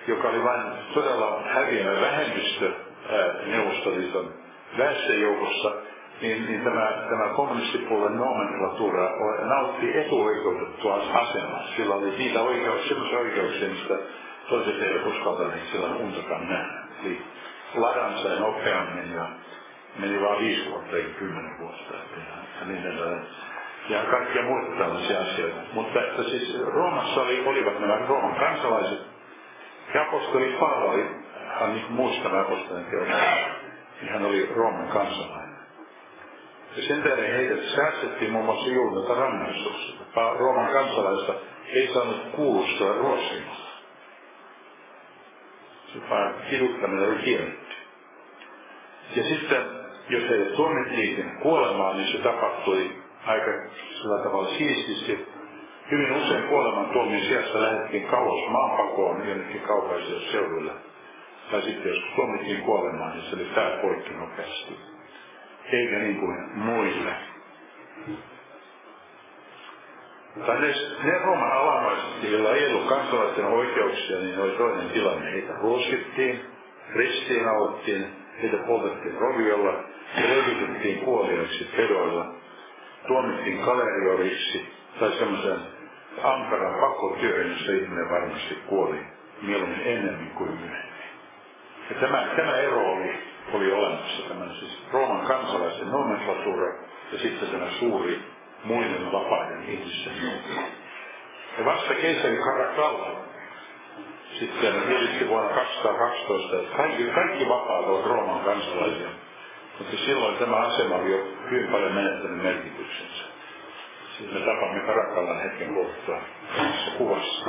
joka oli vain todella häviävä vähemmistö Neuvostoliiton väestöjoukossa, niin, niin tämä, tämä kommunistipuolueen nomenklatuura nautti etuoikeutettua asemaa. Sillä oli niitä oikeuksia, sellaisia oikeuksia, mistä toiset eivät uskaltaneet silloin untakaan nähdä. Eli ladan sai nopeammin ja meni vain viisi vuotta, eikä kymmenen vuotta. Ja niin edelleen. Ja kaikkia muita tällaisia asioita. Mutta että siis Roomassa oli, olivat nämä Rooman kansalaiset. Ja apostoli Paavali, hän niin muistava apostolien teossa, niin hän oli Rooman kansalainen. Ja sen tähden heidät säästettiin muun muassa julmelta rangaistukselta. Rooman kansalaista ei saanut kuulustaa ruosimalla. Se vaan kiduttaminen oli kielletty. Ja sitten, jos heidät tuomittiin kuolemaan, niin se tapahtui aika sillä tavalla siististi. Hyvin usein kuoleman tuomion sijasta lähdettiin kauas maanpakoon jonnekin kaukaisille seuduille. Tai sitten jos tuomittiin kuolemaan, niin se oli tää poikki nopeasti. Eikä niin kuin muille. Tai ne, ne Rooman alamaiset, joilla ei ollut kansalaisten oikeuksia, niin oli toinen tilanne. Heitä ruoskittiin, ristiinnaulittiin, heitä poltettiin roviolla, levitettiin kuolioiksi pedoilla, tuomittiin kalerioriksi tai semmoisen ankaran pakkotyöhön, jossa ihminen varmasti kuoli mieluummin enemmän kuin myöhemmin. Ja tämä, tämä ero oli, oli olemassa, tämän siis Rooman kansalaisten nomenklatuura ja sitten tämä suuri muiden vapaiden ihmisten joukko. Ja vasta keisari Caracalla sitten julisti vuonna kaksituhattakaksitoista, että kaikki, kaikki vapaat ovat Rooman kansalaisia. Mutta silloin tämä asema oli jo hyvin paljon menettänyt merkityksensä. Siis me tapamme Caracallan hetken kuluttua tässä kuvassa.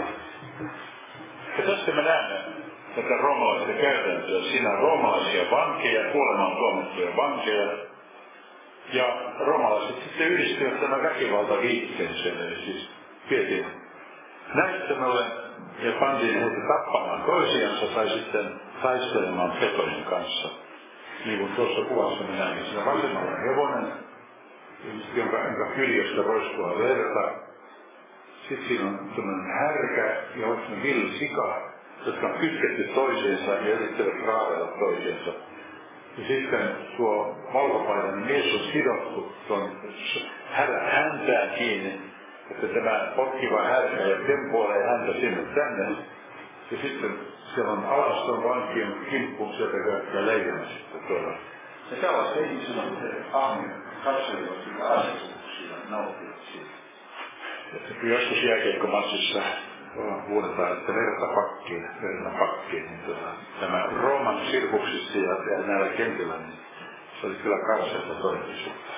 Ja tässä me näemme tätä roomalaista käytäntöä. Siinä on roomalaisia vankeja, kuolemaan tuomittuja vankeja. Ja roomalaiset sitten yhdistyivät tämän väkivaltaviikkeeseen. Eli siis vietiin näyttämölle ja pantiin heitä tappamaan toisiansa tai sitten taistelemaan petojen kanssa. Niin kuin tuossa kuvassa me näemme, siinä vasemmalla on hevonen, jonka, jonka kyljöstä roiskua verta. Sitten siinä on tämmöinen härkä ja on villisika, jotka on kytketty toisiinsa ja yrittävät raaveilla toisiinsa. Ja sitten tuo valkopaitainen mies on sidottu tuon häntään kiinni, että tämä potkiva härkä ja tempoilee häntä sinne tänne. Ja sitten siellä on alaston vankien kimppuun sieltä ja leijona sitten tuolla. Ja tällaista ihmisillä on aamun katselivat siitä asetuksia ja nauttivat siitä. Että joskus jääkiekkomatsissa huudetaan, että verta pakkiin, verta pakkiin, niin tuota, tämä Rooman sirkuksissa ja, ja näillä kentillä, niin se oli kyllä karseita todellisuutta.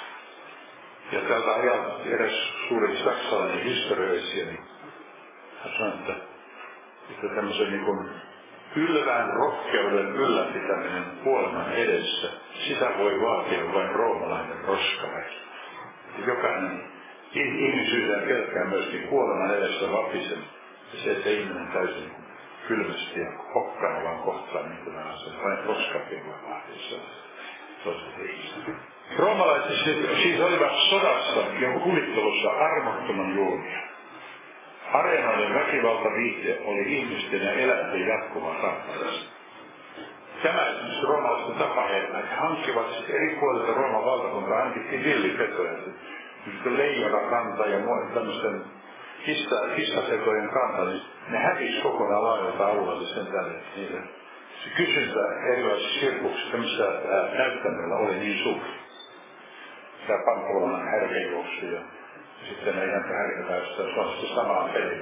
Ja tältä ajalta eräs suuri saksalainen historioitsija, niin hän sanoi, että, että tämmöisen niin kuin ylvään rohkeuden ylläpitäminen kuoleman edessä, sitä voi vaatia vain roomalainen roskaväki. Jokainen ihmisyyden pelkää myöskin kuoleman edessä vapisen. Ja se, että ihminen täysin kylmästi ja hokkana vaan kohtaa niin kuin asia. Vain roskakin voi vaatia toiset ihmistä. Roomalaiset siis olivat sodassa ja huvittelussa armottoman julmia. Areenoiden väkivaltaviihde oli ihmisten ja eläinten jatkuvaa tappamista. Tämä esimerkiksi roomalaisten tapa, he hankkivat siis eri puolilta Rooman valtakuntaa, hankittiin villipetoja. Sitten leijona kanta ja tämmöisten kissasetojen kanta, niin ne hävisi kokonaan laajalta alueelta sen tälle, että niiden se kysyntä erilaisissa sirkuksissa, missä näyttämällä oli niin suuri. Tämä Pamploonan härkejuoksu ja sitten ei häntä härkätäistä, se on sitten samaa peliä.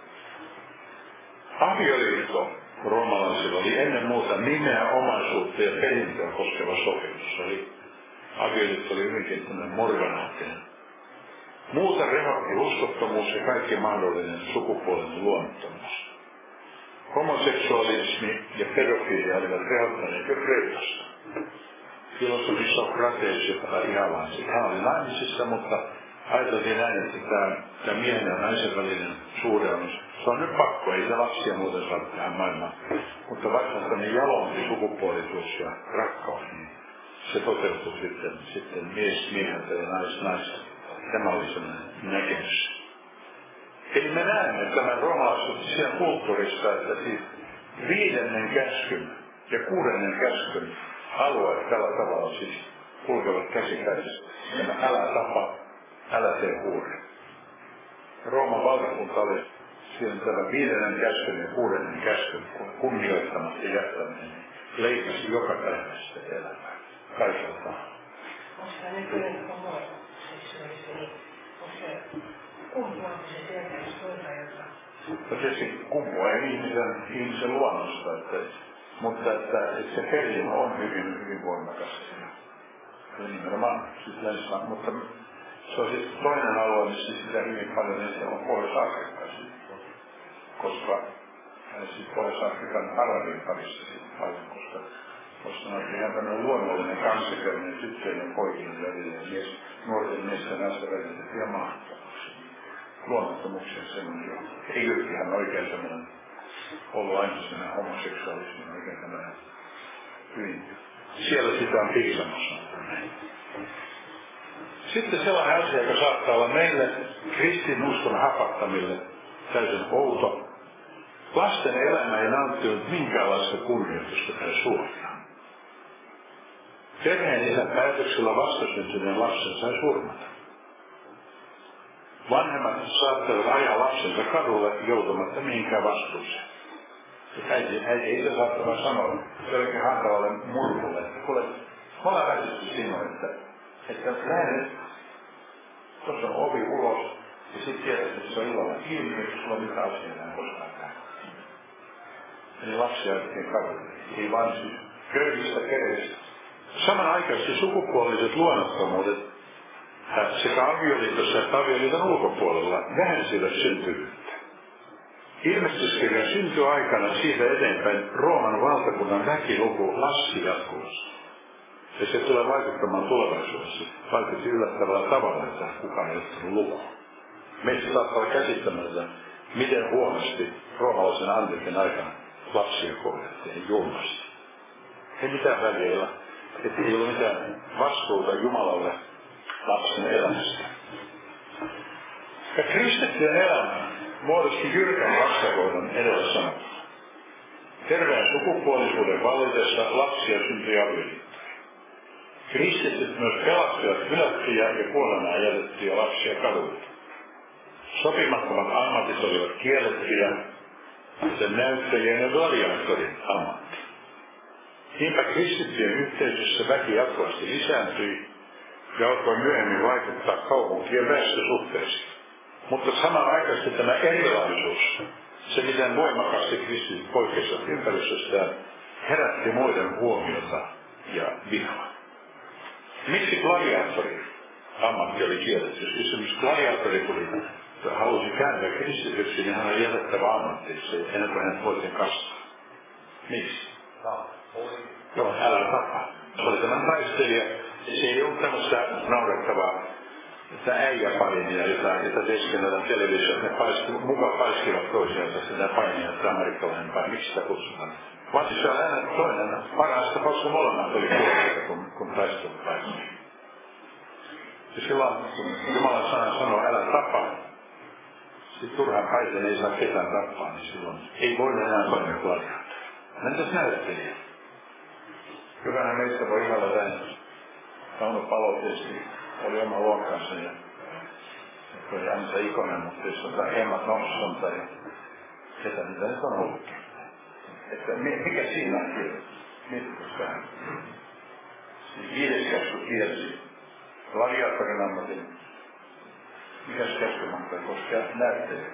Avioliitto roomalaisilla oli ennen muuta nimeä, omaisuutta ja perintöä koskeva sopimus. Oli, avioliitto oli hyvinkin tämmöinen morganaattinen. Muuta rehotti uskottomuus ja kaikki mahdollinen sukupuolinen luonnottomuus. Homoseksuaalismi ja pedofilia olivat rehottaneet jo Kreikassa. Filosofi Sokrates, joka ihalaisi. Hän oli naimisissa, mutta ajateltiin näin, että tämä, tämä miehen ja naisen välinen suureus, se on nyt pakko, ei se lapsia muuten saa tähän maailmaan. Mutta vaikka tämmöinen jalompi sukupuolisuus ja rakkaus, niin se toteutui sitten, sitten mies mieheltä ja nais naista. Tämä oli sellainen näkemys. Eli me näemme tämän roomalaisuuden siellä kulttuurissa, että siis viidennen käskyn ja kuudennen käskyn alueet tällä tavalla siis kulkevat käsikädessä. Tämä älä tapa, älä tee huuria. Rooman valtakunta oli siinä tämä viidennen käskyn ja kuudennen käskyn kunnioittamatta jättäminen leikkasi joka päivästä elämää. Kaikilta. Onko tämä nykyinen homoseksuaalismi, onko se kumpuaako se terveyshoitajalta? No tietysti kumpuaa ihmisen, ihmisen luonnosta, että, mutta että, että se perimä on hyvin, hyvin voimakas. Ja nimenomaan siis länsimaan, mutta se on sitten toinen alue, missä sitä hyvin paljon ensin on Pohjois-Afrikka, koska siis Pohjois-Afrikan arabien parissa paljon, koska voisi sanoa, että ihan tämmöinen luonnollinen kanssakäyminen tyttöjen ja poikien välillä ja mies, nuorten miesten ja naisten välillä ja mahdottomuuksia. Luonnottomuuksia semmoinen jo. Ei ole ihan oikein semmoinen ollut aina semmoinen homoseksuaalismi, oikein tämmöinen hyvin. Siellä sitä on piisamassa. Sitten sellainen asia, joka saattaa olla meille kristinuskon hapattamille täysin outo. Lasten elämä ei nauttinut minkäänlaista kunnioitusta tai suojaa. Perheen isän päätöksellä vastasyntyneen lapsen sai surmata. Vanhemmat saattavat ajaa lapsensa kadulle joutumatta mihinkään vastuuseen. Äiti, äiti ei se saattava sanoa jollekin hankalalle murkulle, että kuule, mä olen väsitty sinua, että, että lähdet, tuossa on ovi ulos, ja sitten tiedät, että se on illalla kiinni, että sulla on mitään asiaa enää koskaan käy. Eli lapsia ajettiin kadulle, ei vaan siis köyhistä perheistä. Samanaikaisesti sukupuoliset luonnottomuudet sekä avioliitossa että avioliiton ulkopuolella vähensivät syntyvyyttä. Ilmestyskirjan syntyaikana siitä eteenpäin Rooman valtakunnan väkiluku laski jatkuvasti. Ja se tulee vaikuttamaan tulevaisuudessa. Vaikutti yllättävällä tavalla, että kukaan ei ottanut lukua. Meistä saattaa olla käsittämättä, miten huonosti roomalaisen antiikin aikana lapsia kohdattiin julmasti. Ei mitään väliä, että ei ole mitään vastuuta Jumalalle lapsen elämästä. Ja kristittyjen elämä muodosti jyrkän vastakohdan edellä sanottuna. Terveen sukupuolisuuden vallitessa lapsia syntyi avioliittoja. Kristityt myös pelastivat hylättyjä ja kuolemaan jätettyjä lapsia kadulta. Sopimattomat ammatit olivat kiellettyjä, kuten näyttäjien ja gladiaattorin ammatti. Niinpä kristittyjen yhteisössä väki jatkuvasti lisääntyi ja alkoi myöhemmin vaikuttaa kaupunkien väestösuhteisiin. Mutta samanaikaisesti tämä erilaisuus, se miten voimakkaasti kristityt poikkesivat ympäristöstään, herätti muiden huomiota ja vihaa. Miksi gladiaattorin ammatti oli kielletty? Jos esimerkiksi gladiaattori tuli ja halusi kääntyä kristityksi, niin hän oli jätettävä ammattinsa ennen kuin hän voitiin kastaa. Miksi? Joo, älä tapa. Se oli tämän taistelija. Se ei ollut tämmöistä naurettavaa että äijäpainia, jota, jota teskennellään televisiossa. Ne paiski, mukaan paiskivat toisiansa sitä painia, että amerikkalainen paini. Miksi sitä kutsutaan? Vaan siis se on aina toinen. Parhaassa tapauksessa molemmat oli kuolleita, kun, kun taistelu paistii. Ja silloin, kun Jumalan sana sanoo, älä tapa, sitten turhaan paiten ei saa ketään tappaa, niin silloin ei voi enää toimia gladiaattori. Entäs näyttelijä? Jokainen meistä voi ihalla näin. Tauno Palo tietysti oli oma luokkansa ja se oli Ansa Ikonen, mutta jos on tämä Emma Thompson tai ketä mitä nyt on ollutkin. Että mikä siinä on kieltä? Mietitkö tähän? Siis viides käsky kielsi gladiaattorin ammatin. Mikäs käsky mahtaa koskea näyttelijä?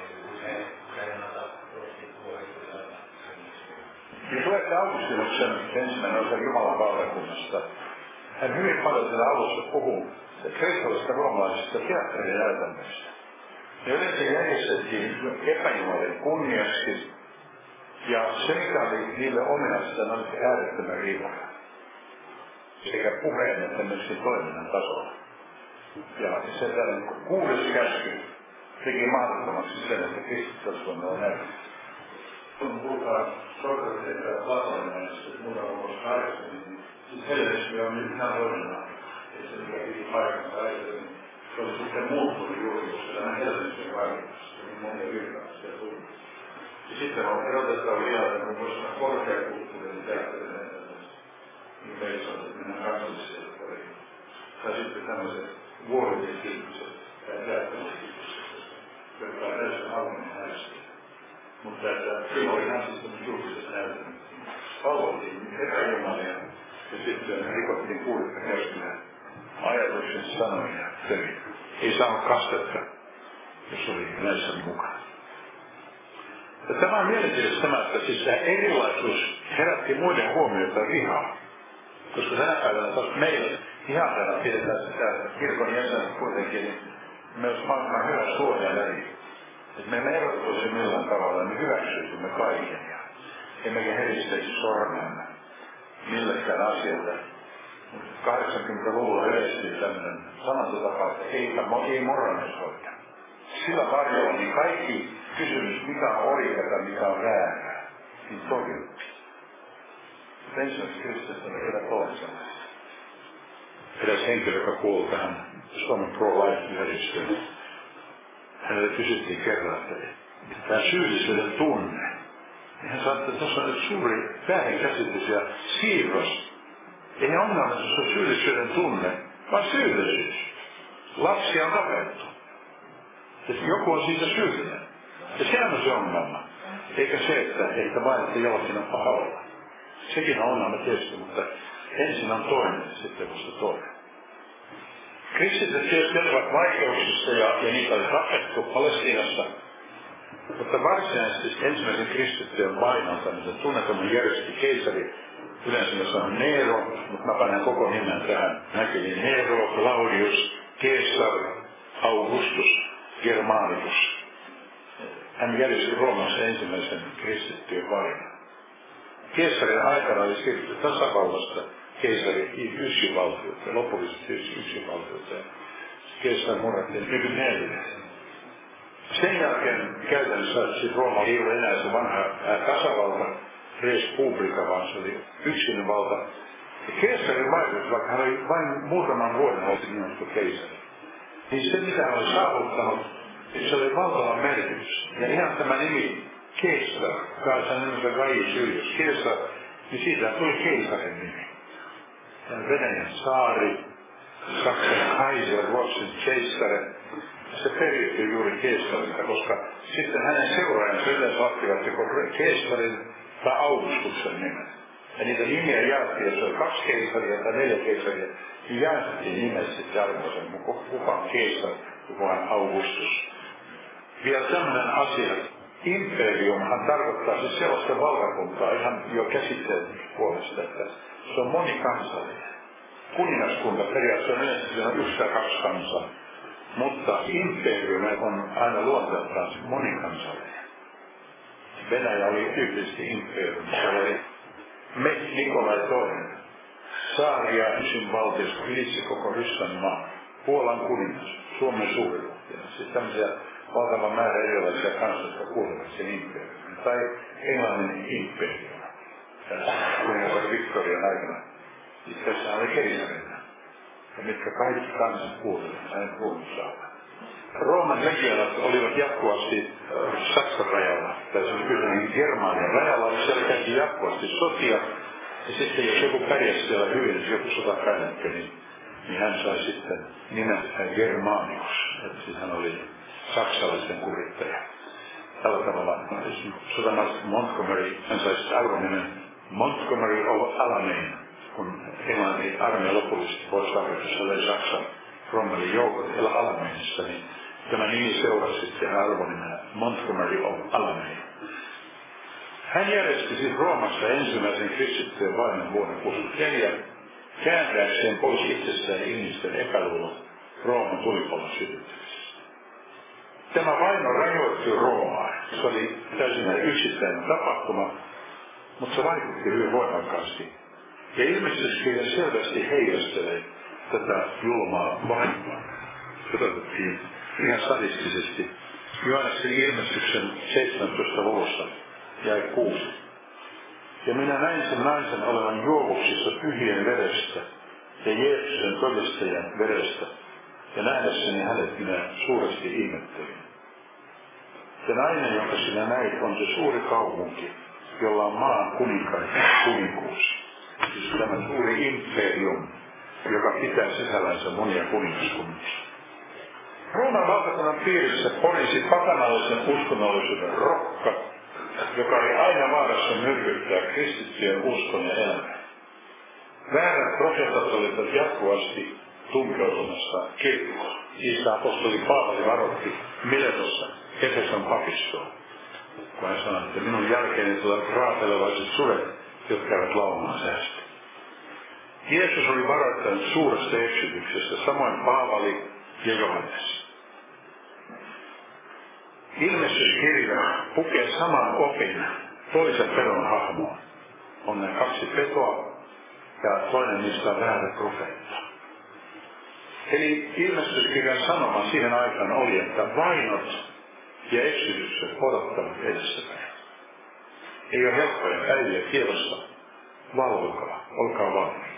Jos luette Augustinuksen ensimmäinen osa Jumalan valtakunnasta, hän hyvin paljon siellä alussa puhuu kristollisesta roomalaisesta teatterin näytelmästä. Ne yleensä järjestettiin epäjumalien kunniaksi, ja se mikä oli niille ominaista, ne oli äärettömän riivaa. Sekä puheen että myöskin toiminnan tasolla. Ja se tällainen kuudes käsky teki mahdottomaksi sen, että kristitosvoimme on näytelmä. Kun puhutaan Sokrateista ja Platoneista, että muutama vuosi aikaisemmin, siis Hellenismi on nyt ihan toisenaan. Ja se mikä piti paikansa aikaisemmin, se oli sitten muuttunut juuri, koska tämä Hellenismin vaikutus, niin monia virkauksia tuli. Ja sitten on erotettava vielä, kun muista korkeakulttuurinen teatterinen, niin meissä on mennään kansallisia, tai sitten tämmöiset vuorotiekiihmiset, tai teatterisiihmiset, jotka on täysin harmonin häiriä. Mutta että kyllä oli näin siis julkisessa näytelmässä. Valvottiin epäilmalia ja sitten rikottiin kuudetta kertaa ajatuksen sanoja töihin. Ei saanut kastetta, jos oli näissä mukana. Ja tämä on mielenkiintoista tämä, että siis tämä erilaisuus herätti muiden huomiota vihaa. Koska tänä päivänä taas meillä ihan täällä pidetään sitä kirkon jäsenet kuitenkin, niin me olisi mahdollisimman hyvä suoja läpi. Että me emme erottuisi millään tavalla, me hyväksyisimme kaiken ja emmekä heristäisi sormeamme millekään asialle. kahdeksankymmentäluvulla yleisesti tämmöinen sanantotapa, että ei, ei moralisoida. Sillä varjolla niin kaikki kysymys, mikä on oikeaa, mikä on väärää, niin torjuttiin. Mutta ensimmäisessä kristissä me eivät ole sellaisia. Eräs henkilö, joka kuului tähän Suomen pro-life-järjestöön, hänelle kysyttiin kerran, että tämä syyllisyyden tunne. Ja hän sanoi, että tuossa on nyt suuri väärinkäsitys ja siirros. Ei ongelma, että se on syyllisyyden tunne, vaan syyllisyys. Lapsia on tapettu. Ja joku on siitä syyllinen. Ja sehän on se ongelma. Eikä se, että, että vain, että jollakin on paha olla. Sekin on ongelma tietysti, mutta ensin on toinen, sitten vasta toinen. Kristityt tietysti olivat vaikeuksissa ja, ja niitä oli tapettu Palestiinassa. Mutta varsinaisesti ensimmäisen kristittyjen vainontamisen tunnetumman järjesti keisari. Yleensä me sanon Nero, mutta mä panen koko nimen tähän. Näkyy Nero, Claudius, Caesar, Augustus, Germanicus. Hän järjesti Roomassa ensimmäisen kristittyjen vainon. Keisarin aikana oli siirrytty tasavallasta keisari yksinvaltiuteen, lopullisesti yksinvaltiuteen. Keisari murrattiin nykyneljä. Sen jälkeen käytännössä siis Rooma ei ole enää se vanha ää, tasavalta, res publica, vaan se oli yksinen valta. Ja keisarin vaikutus, vaikka hän oli vain muutaman vuoden ollut nimetty keisari, niin se mitä hän oli saavuttanut, se oli valtava merkitys. Ja ihan tämä nimi Caesar, kansan nimensä Gaius Julius Caesar, niin siitä tuli keisarin nimi. Tämä Venäjän saari, Saksan Kaiser, Ruotsin keisari, se periytyi juuri keisarilta, koska sitten hänen seuraajansa yleensä ottivat joko keisarin tai Augustuksen nimen. Ja niitä nimiä jaettiin, jos oli kaksi keisaria tai neljä keisaria, niin jaettiin nimet sitten arvoisen, kuka on keisari, kuka on Augustus. Vielä tämmöinen asia. Imperiumhan tarkoittaa siis sellaista valtakuntaa ihan jo käsitteen puolesta, että se on monikansallinen. Kuningaskunta periaatteessa on yleensä yksi tai kaksi kansaa, mutta imperiumi on aina luonteeltaan monikansallinen. Venäjä oli tyypillisesti imperiumi. Se oli Nikolai toinen. Saari ja yksinvaltiosta ylitse koko Ryssän maa. Puolan kuningas, Suomen suuriluhtina. Siis tämmöisiä valtava määrä erilaisia kansoja, jotka kuuluvat sen imperiumiin. Tai Englannin imperiumi. Kuningas Victorian aikana. Itse asiassa oli keisarina. Ja mitkä kaikki kansat kuuluvat hänen kuulumusaalle. Rooman legionat olivat jatkuvasti Saksan rajalla. Tässä oli kyllä niin Germanian rajalla, siellä käytiin jatkuvasti sotia. Ja sitten jos joku pärjäsi siellä hyvin, jos joku sotapäällikkö, niin, niin hän sai sitten nimen Germanicus. Että siis hän oli saksalaisten kurittaja. Tällä tavalla sotamarskki Montgomery, hän sai sitten arvonimen Montgomery of Alamein, kun Englannin armeija lopullisesti pois Afrikassa löi Saksan Rommelin joukot siellä Alameinissa, niin tämä nimi seurasi sitten arvonimenä Montgomery of Alamein. Hän järjesti siis Roomassa ensimmäisen kristittyjen vainon vuonna kuusikymmentäneljä kääntääkseen pois itsestään ihmisten epäluulot Rooman tulipallon sytyttämisessä. Tämä vaino rajoittui Roomaan. Se oli täysin yksittäinen tapahtuma, mutta se vaikutti hyvin voimakkaasti. Ja ilmeisesti selvästi heijastelee tätä julmaa vainoa. Se otettiin ihan sadistisesti Johanneksen ilmestyksen seitsemäntoista luvussa jäi kuusi. Ja minä näin sen naisen olevan juovuksissa pyhien verestä ja Jeesuksen todistajan verestä. Ja nähdessäni hänet minä suuresti ihmettelin. Se nainen, jonka sinä näit, on se suuri kaupunki, jolla on maan kuninkaiden kuninkuus. Siis tämä suuri imperium, joka pitää sisällänsä monia kuningaskuntia. Rooman valtakunnan piirissä ponisi pakanallisen uskonnollisuuden rokka, joka oli aina vaarassa myrkyttää kristittyjen uskon ja elämän. Väärät profeetat olivat jatkuvasti tunkeutumassa kirkkoon. Isä apostoli Paavali varoitti Miletossa Efeson papistoon, kun hän sanoi, että minun jälkeeni tulevat raatelevaiset sudet, jotka eivät laumaan säästä. Jeesus oli varoittanut suuresta eksityksestä, samoin Paavali ja Johannes. Ilmestyskirja pukee saman opin toisen pedon hahmoon. On ne kaksi petoa ja toinen niistä on väärä profeetta. Eli ilmestyskirjan sanoma siihen aikaan oli, että vainot ja eksitykset odottavat edessäpäin. Ei ole helppoja päiviä kielossa. Valvokaa, olkaa valmiita.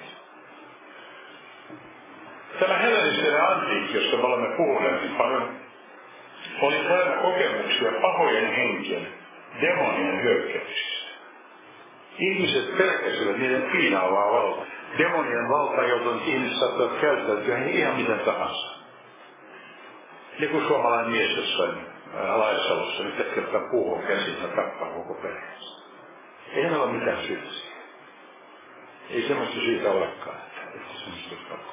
Tämä hellenistinen antiikki, josta me olemme puhuneet niin paljon, oli täynnä kokemuksia pahojen henkien, demonien hyökkäyksistä. Ihmiset pelkäsivät niiden piinaavaa valtaa. Demonien valtaa, jolta ihmiset saattavat käyttäytyä ihan miten tahansa. Joku suomalainen mies jossain Laisalossa nyt kertaa puhuu käsin ja tappaa koko perheessä. Ei hänellä ole mitään syytä siihen. Ei semmoista syytä olekaan, että semmoista tapahtuu.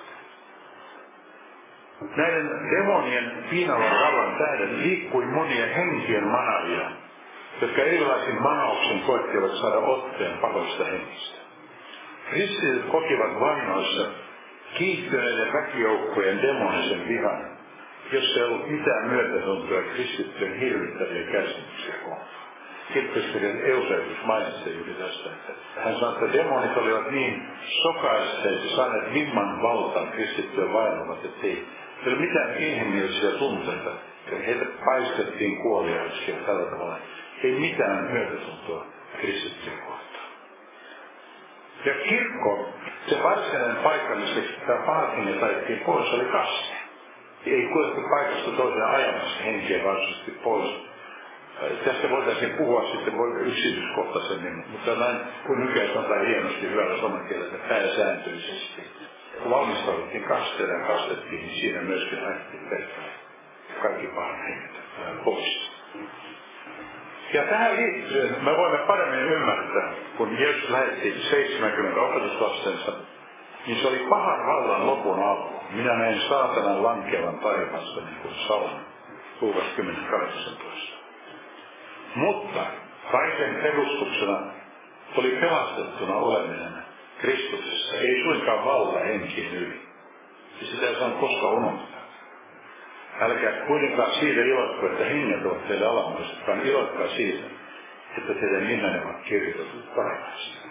Näiden demonien piinavan vallan tähden liikkui monia henkien manavia, jotka erilaisin manauksin koettivat saada otteen pakoista hengistä. Kristityt kokivat vainoissa kiihtyneiden väkijoukkojen demonisen vihan, jossa ei ollut mitään myötätuntoa kristittyjen hirvittäviä kärsimyksiä kohtaan. Kirkkoskirjan Eusebius mainitsi juuri tästä, että hän sanoi, että demonit olivat niin sokaisteet saaneet vimman valtaan kristittyjen vainoivat, että ei ei ole mitään inhimillisiä tunteita. Heitä paistettiin kuoliaisia tällä tavalla. Ei mitään myötätuntoa kristittyjen kohtaan. Ja kirkko, se varsinainen paikka, missä tämä pahatinen taittiin pois, oli kaste. Ei kuljettu paikasta toiseen ajamassa henkiä varsinaisesti pois. Tästä voitaisiin puhua sitten yksityiskohtaisemmin, mutta näin, kun nykyään sanotaan hienosti hyvällä suomenkielellä, että pääsääntöisesti. Kun valmistauduttiin kasteelle ja kastettiin, niin siinä myöskin lähdettiin perään. Kaikki pahan henget pois. Ja tähän liittyen me voimme paremmin ymmärtää, kun Jeesus lähetti seitsemänkymmentä opetuslastensa, niin se oli pahan vallan lopun alku. Minä näin saatanan lankevan taivaasta, niin kuin Salmo, Luukas kymmenen kahdeksantoista. Mutta kaiken perustuksena oli pelastettuna oleminen Kristuksessa, ei suinkaan valta henkien yli. Ja sitä ei saa koskaan unohtaa. Älkää kuitenkaan siitä iloitko, että henget ovat teille alamaiset, vaan iloitkaa siitä, että teidän nimenne ovat kirjoitetut taivaassa.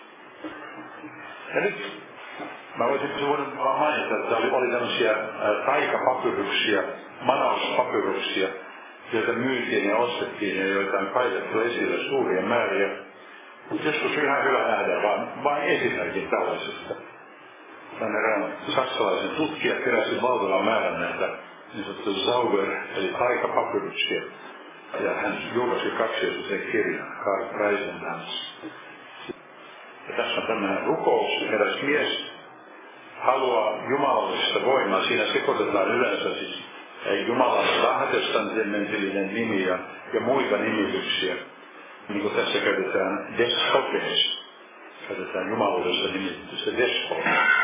Ja nyt mä voisin voin vaan mainita, että oli, oli tämmöisiä taikapapyruksia, manauspapyruksia, joita myytiin ja ostettiin ja joita on kaivettu esille suuria määriä. Mutta joskus ihan hyvä nähdä, vaan vain esimerkin tällaisesta. Tänne erään saksalaisen tutkija keräsi valtavan määrän näitä niin sanottu Sauber, eli taikapapyruksia. Ja hän julkaisi kaksiosaisen kirjan, Karl Preisendans. Ja tässä on tämmöinen rukous, eräs mies haluaa jumalallista voimaa. Siinä sekoitetaan yleensä siis Jumalan kahdeksantenmentillinen nimi ja, ja muita nimityksiä. Niin kuin tässä käytetään despotes, käytetään jumaluudessa nimitystä despot.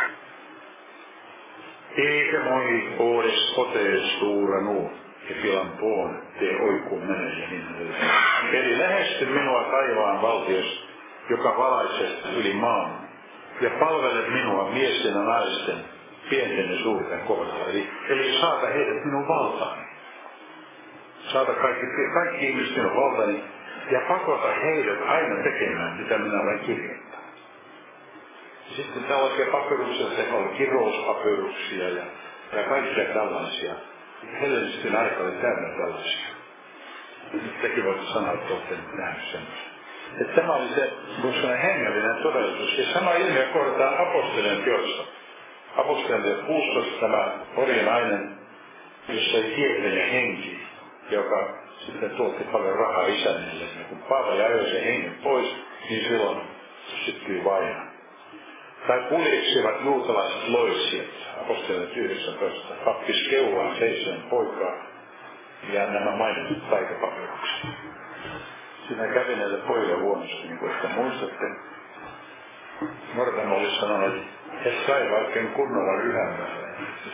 Eikä moi o despotes suura nuu, ja filampoon tee oikuun mene ja niin edelleen. Eli lähesty minua taivaan valtios, joka valaisee yli maan, ja palvele minua miesten ja naisten, pienten ja suurten kohdalla. Eli, eli saata heidät minun valtaani. Saata kaikki, kaikki ihmiset minun valtaani. Ja pakota heidät aina tekemään, mitä minä olen kirjoittanut. Sitten tällaisia papyruksia, se on kirouspapyruksia ja, ja kaikkia tällaisia. Hellenistin aika oli täynnä tällaisia. Nyt tekin voitte sanoa, että olette nyt nähnyt semmoista. Että tämä oli se, kun se on hengellinen todellisuus. Ja sama ilmiö kohdataan apostolien teossa. Apostolien kuusitoista tämä orjanainen, jossa ei tieteen ja henki, joka sitten tuotti paljon rahaa isännille. Ja kun Paavali ajoi sen hengen pois, niin silloin syttyi vaino. Tai kuljeksivat juutalaiset loitsijat, apostolien yhdeksäntoista, pappi Skeulaan seiseen poikaa ja nämä mainitut taikapapirukset. Siinä kävi näille pojille huonosti, niin kuin ehkä muistatte. Morten oli sanonut, että he sai vaikka kunnolla ryhämmällä.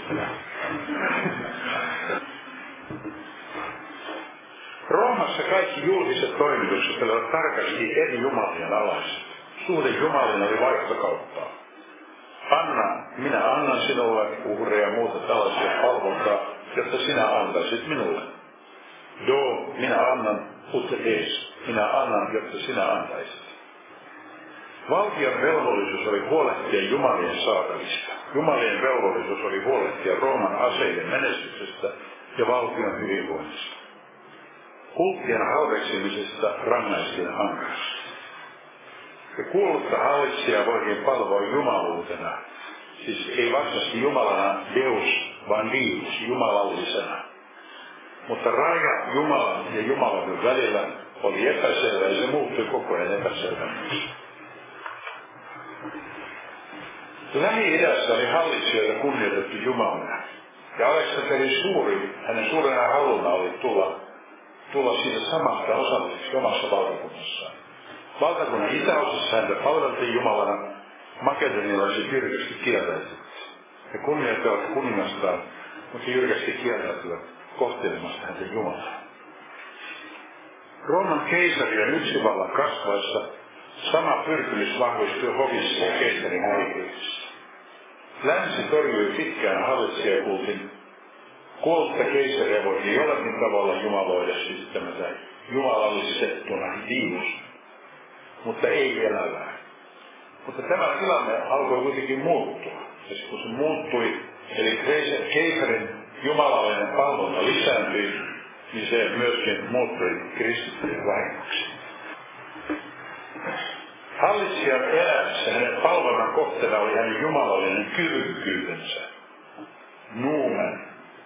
Roomassa kaikki julkiset toimitukset olivat tarkasti eri jumalien alaiset. Suhde Jumalina oli vaihtokauppaa. Anna, minä annan sinulle uhreja ja muuta tällaisia palvontaa, jotta sinä antaisit minulle. Do, minä annan, ut es, minä annan, jotta sinä antaisit. Valtion velvollisuus oli huolehtia Jumalien saatavista. Jumalien velvollisuus oli huolehtia Rooman aseiden menestyksestä ja valtion hyvinvoinnista. Kulttien halveksimisesta rangaistiin ankarasti. Ja kuollutta hallitsijaa voitiin palvoa jumaluutena, siis ei varsinaisesti Jumalana Deus, vaan Dius, jumalallisena. Mutta raja Jumalan ja Jumalan välillä oli epäselvä ja se muuttui koko ajan epäselvämmäksi. Lähi-idässä oli hallitsijoita kunnioitettu Jumalana. Ja Aleksanterin suuri, hänen suurena haluna oli tulla, tulla siitä samasta osalliseksi omassa valtakunnassaan. Valtakunnan itäosassa häntä palveltiin Jumalana, makedonialaiset jyrkästi kieltäytyvät. He kunnioittavat kuningastaan, mutta jyrkästi kieltäytyvät kohtelemasta häntä Jumalaa. Rooman keisarien yksivallan kasvaessa sama pyrkimys vahvistui hovissa ja keisarin oikeuksissa. Länsi torjui pitkään hallitsijakultin. Kuollutta keisaria voitiin jollakin tavalla jumaloida systemätä jumalallisettuna Dius, mutta ei elävää. Mutta tämä tilanne alkoi kuitenkin muuttua. Ja kun se muuttui, eli keisarin jumalallinen palvonta lisääntyi, niin se myöskin muuttui kristittyjen vahingoksi. Hallitsijan elämässä hänen palvonnan kohteena oli hänen jumalallinen kyvykkyytensä. Nuumen.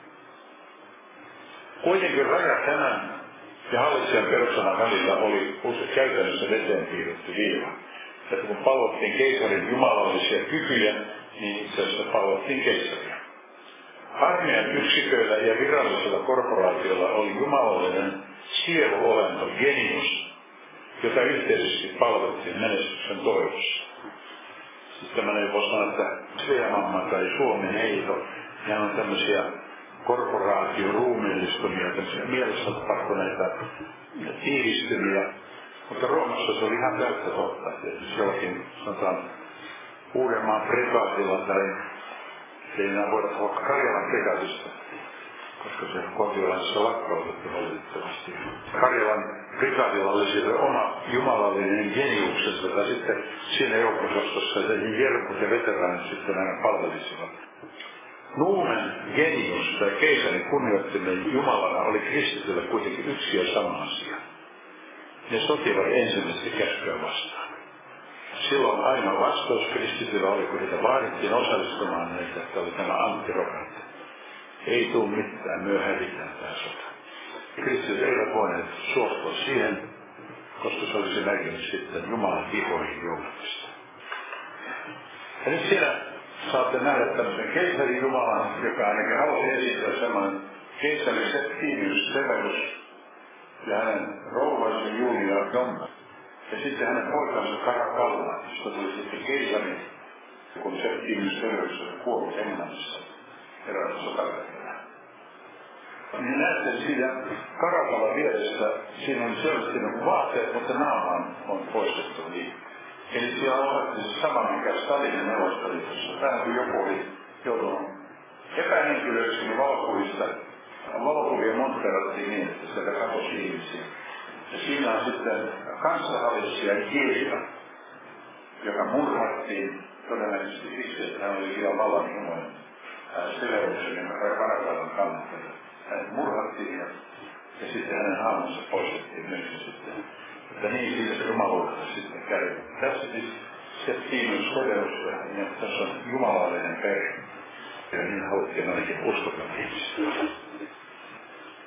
Kuitenkin raja tämän ja hallitsijan perussanan välillä oli usein käytännössä veteen piirretty viiva. Että kun palvottiin keisarin jumalallisia kykyjä, niin itse asiassa palvottiin keisaria. Armeijan yksiköillä ja virallisilla korporaatioilla oli jumalallinen sieluolento, genius, jota yhteisesti palvottiin menestyksen toivossa. Siis tämmöinen voi sanoa, että Sveamamma tai Suomen heito, ne on tämmöisiä korporaatioruumiillistumia, tämmöisiä mielessä tapahtuneita tiivistymiä. Mutta Roomassa se oli ihan täyttä totta, että jollakin sanotaan Uudenmaan prikaatilla tai ei enää voida puhua Karjalan prikaatista, koska se Kontiolaisessa lakkautettu valitettavasti. Karjalan prikaatilla oli siellä oma jumalallinen geniuksensa, tai sitten siinä joukkosostossa jerkut ja veteraanit sitten aina palvelisivat. Nuumen genius tai keisarin kunnioittaminen Jumalana oli kristitylle kuitenkin yksi ja sama asia. Ne sotivat ensimmäistä käskyä vastaan. Silloin aina vastaus kristityllä oli, kun heitä vaadittiin osallistumaan näitä, että oli tämä Antti Rokat. Ei tule mitään, myö hävitään tämä sota. Kristityt eivät voineet suostua siihen, koska se olisi näkynyt sitten Jumalan vihoihin joudutista. Ja nyt siellä saatte nähdä tämmöisen keisarin Jumalan, joka ainakin halusi esittää semmoinen keisari Septimius Severus ja hänen rouvansa Julia Domna. Ja sitten hänen poikansa Caracalla, josta tuli sitten keisari, kun Septimius Severus oli kuollut Englannissa eräällä sotaväkellä. Niin näette siinä Caracalla vieressä, siinä on selvästi vaatteet, mutta naama on poistettu niin. Eli siellä on se sama, mikä Stalinin Neuvostoliitossa. Tähän kun joku oli joutunut epähenkilöiksi, niin valokuvista valokuvia monterattiin niin, että sieltä katosi ihmisiä. Ja siinä on sitten kansanhallitsija Kirja, joka murhattiin todennäköisesti siksi, että hän oli vielä vallanhimoinen Severuksen, joka Karakalan kannattaja. Hänet murhattiin ja, ja sitten hänen haamonsa poistettiin myöskin sitten. Että niin siitä se jumaluudella sitten käy. Tässä siis Septimius Severus, ja tässä on jumalallinen perhe. Ja niin haluttiin ainakin uskotaan ihmisiä.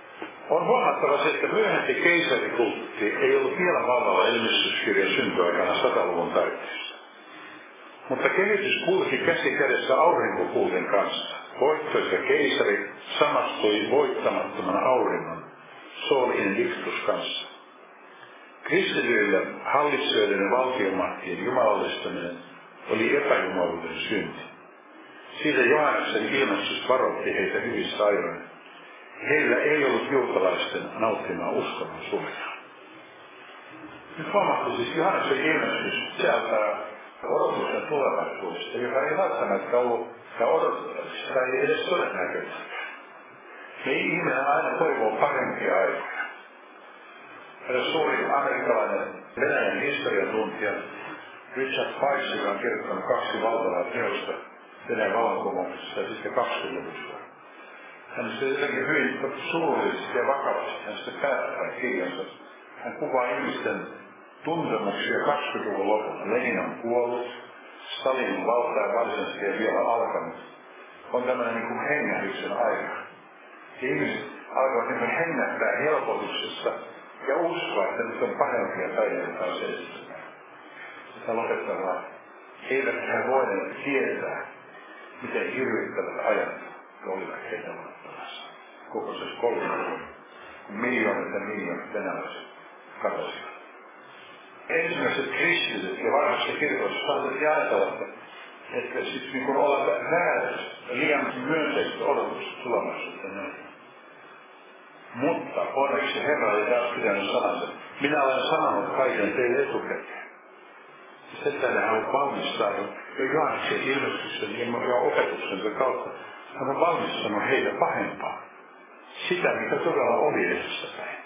On huomattava se, että myöhempi keisarikultti ei ollut vielä vallalla ilmestyskirjan syntyaikana sataluvun taiteessa. Mutta kehitys kulki käsi kädessä aurinkokultin kanssa. Voittoisa keisari samastui voittamattoman auringon, Sol Invictus kanssa. Kristityille hallitsijoiden ja valtionmahtien jumalallistaminen oli epäjumaluuden synti. Siitä Johanneksen ilmestys varoitti heitä hyvissä ajoin. Heillä ei ollut juutalaisten nauttimaa uskonnon suojaa. Nyt huomattu siis Johanneksen ilmestys sisältää odotuksen tulevaisuudesta, joka ei välttämättä ollut ja odotettavissa tai ei edes todennäköistä. Me ihminen aina toivoo parempia aikoja. Eräs suuri amerikkalainen Venäjän historiatuntija Richard Weiss, joka on kirjoittanut kaksi valtavaa teosta Venäjän vallankumouksesta ja sitten kaksikymmentäluvusta. Hän sitten jotenkin hyvin surullisesti ja vakavasti hän sitten päättää kirjansa. Hän kuvaa ihmisten tuntemuksia kaksikymmentäluvun lopulta. Lenin on kuollut, Stalinin valta ja varsinaisesti ei vielä alkanut. On tämmöinen niin kuin hengähdyksen aika. Ja ihmiset alkavat niin kuin hengähtää helpotuksesta ja uskoa, että nyt on parempia päiviä taas edessä. Sitä lopettavaa. Eivät he voineet tietää, miten hirvittävät ajat olivat heidän odottamassa. Koko se kolmekymmentä miljoonat ja miljoonat venäläiset katosivat. Ensimmäiset kristityt ja varmasti kirkossa saatettiin ajatella, että siis niin kuin olla väärässä, liian myönteiset odotukset tulevaisuuteen. Mutta onneksi Herra oli taas pitänyt sanansa. Minä olen sanonut kaiken teille etukäteen. Sitä hän on valmistaa jo Johanneksen ilmestyksen ja opetuksensa kautta. Hän on valmistanut heille pahempaa. Sitä, mikä todella oli edessäpäin.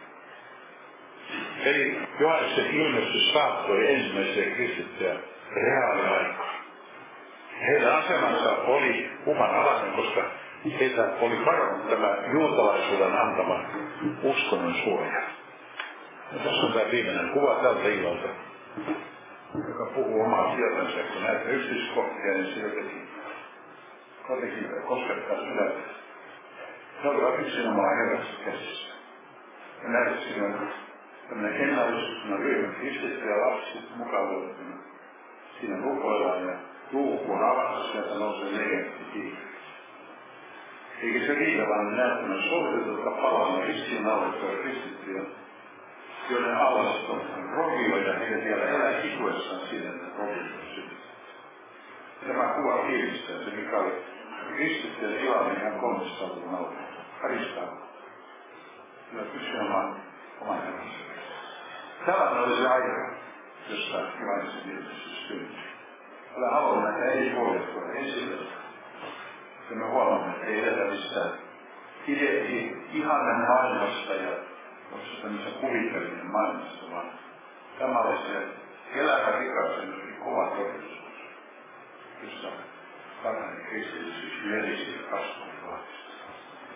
Eli Johanneksen ilmestys saattoi ensimmäisiä kristittyjä reaaliaikaan. Heidän asemansa oli uhanalainen, koska heitä oli varannut tämä juutalaisuuden antama uskonnon suoja. Ja tässä on tämä viimeinen kuva tältä illalta, joka puhuu omaa kieltänsä, kun näitä yksityiskohtia, niin se jotenkin, jotenkin koskettaa sydäntä. Ne olivat yksinomaan Herrassa käsissä. Ja näitä siinä on tämmöinen ennallisuusena ryhmä kristittyjä lapsi mukaan luettuna. Siinä rukoillaan ja luukku on avattu, sieltä nousee neljäksi kiinni. Eikä se riitä, vaan näyttämään sovitetut, jotka palaamme ristiin naulettuja kristittyjä, joiden allas on rogioita, heidän vielä elää ikuessaan siinä, että rogiot on sytyt. Tämä kuva kiiristää se, mikä oli kristittyjen tilanne ihan kolmestasadaluvun alkuun. Karistaa. Ja kysyä oman, oman elämänsä. Tällainen oli se aika, jossa Johanneksen ilmestys syntyi. Olen halunnut näitä eri huolehtua esille. Ja me huomaamme, että ei edetä mistään ihanen maailmasta ja tämmöisen kuvittelinen maailmasta, vaan tämä oli se elävä rikaisen kova todellisuus, jossa varhainen kristillisyys lerisi ja kasvoi vahvista.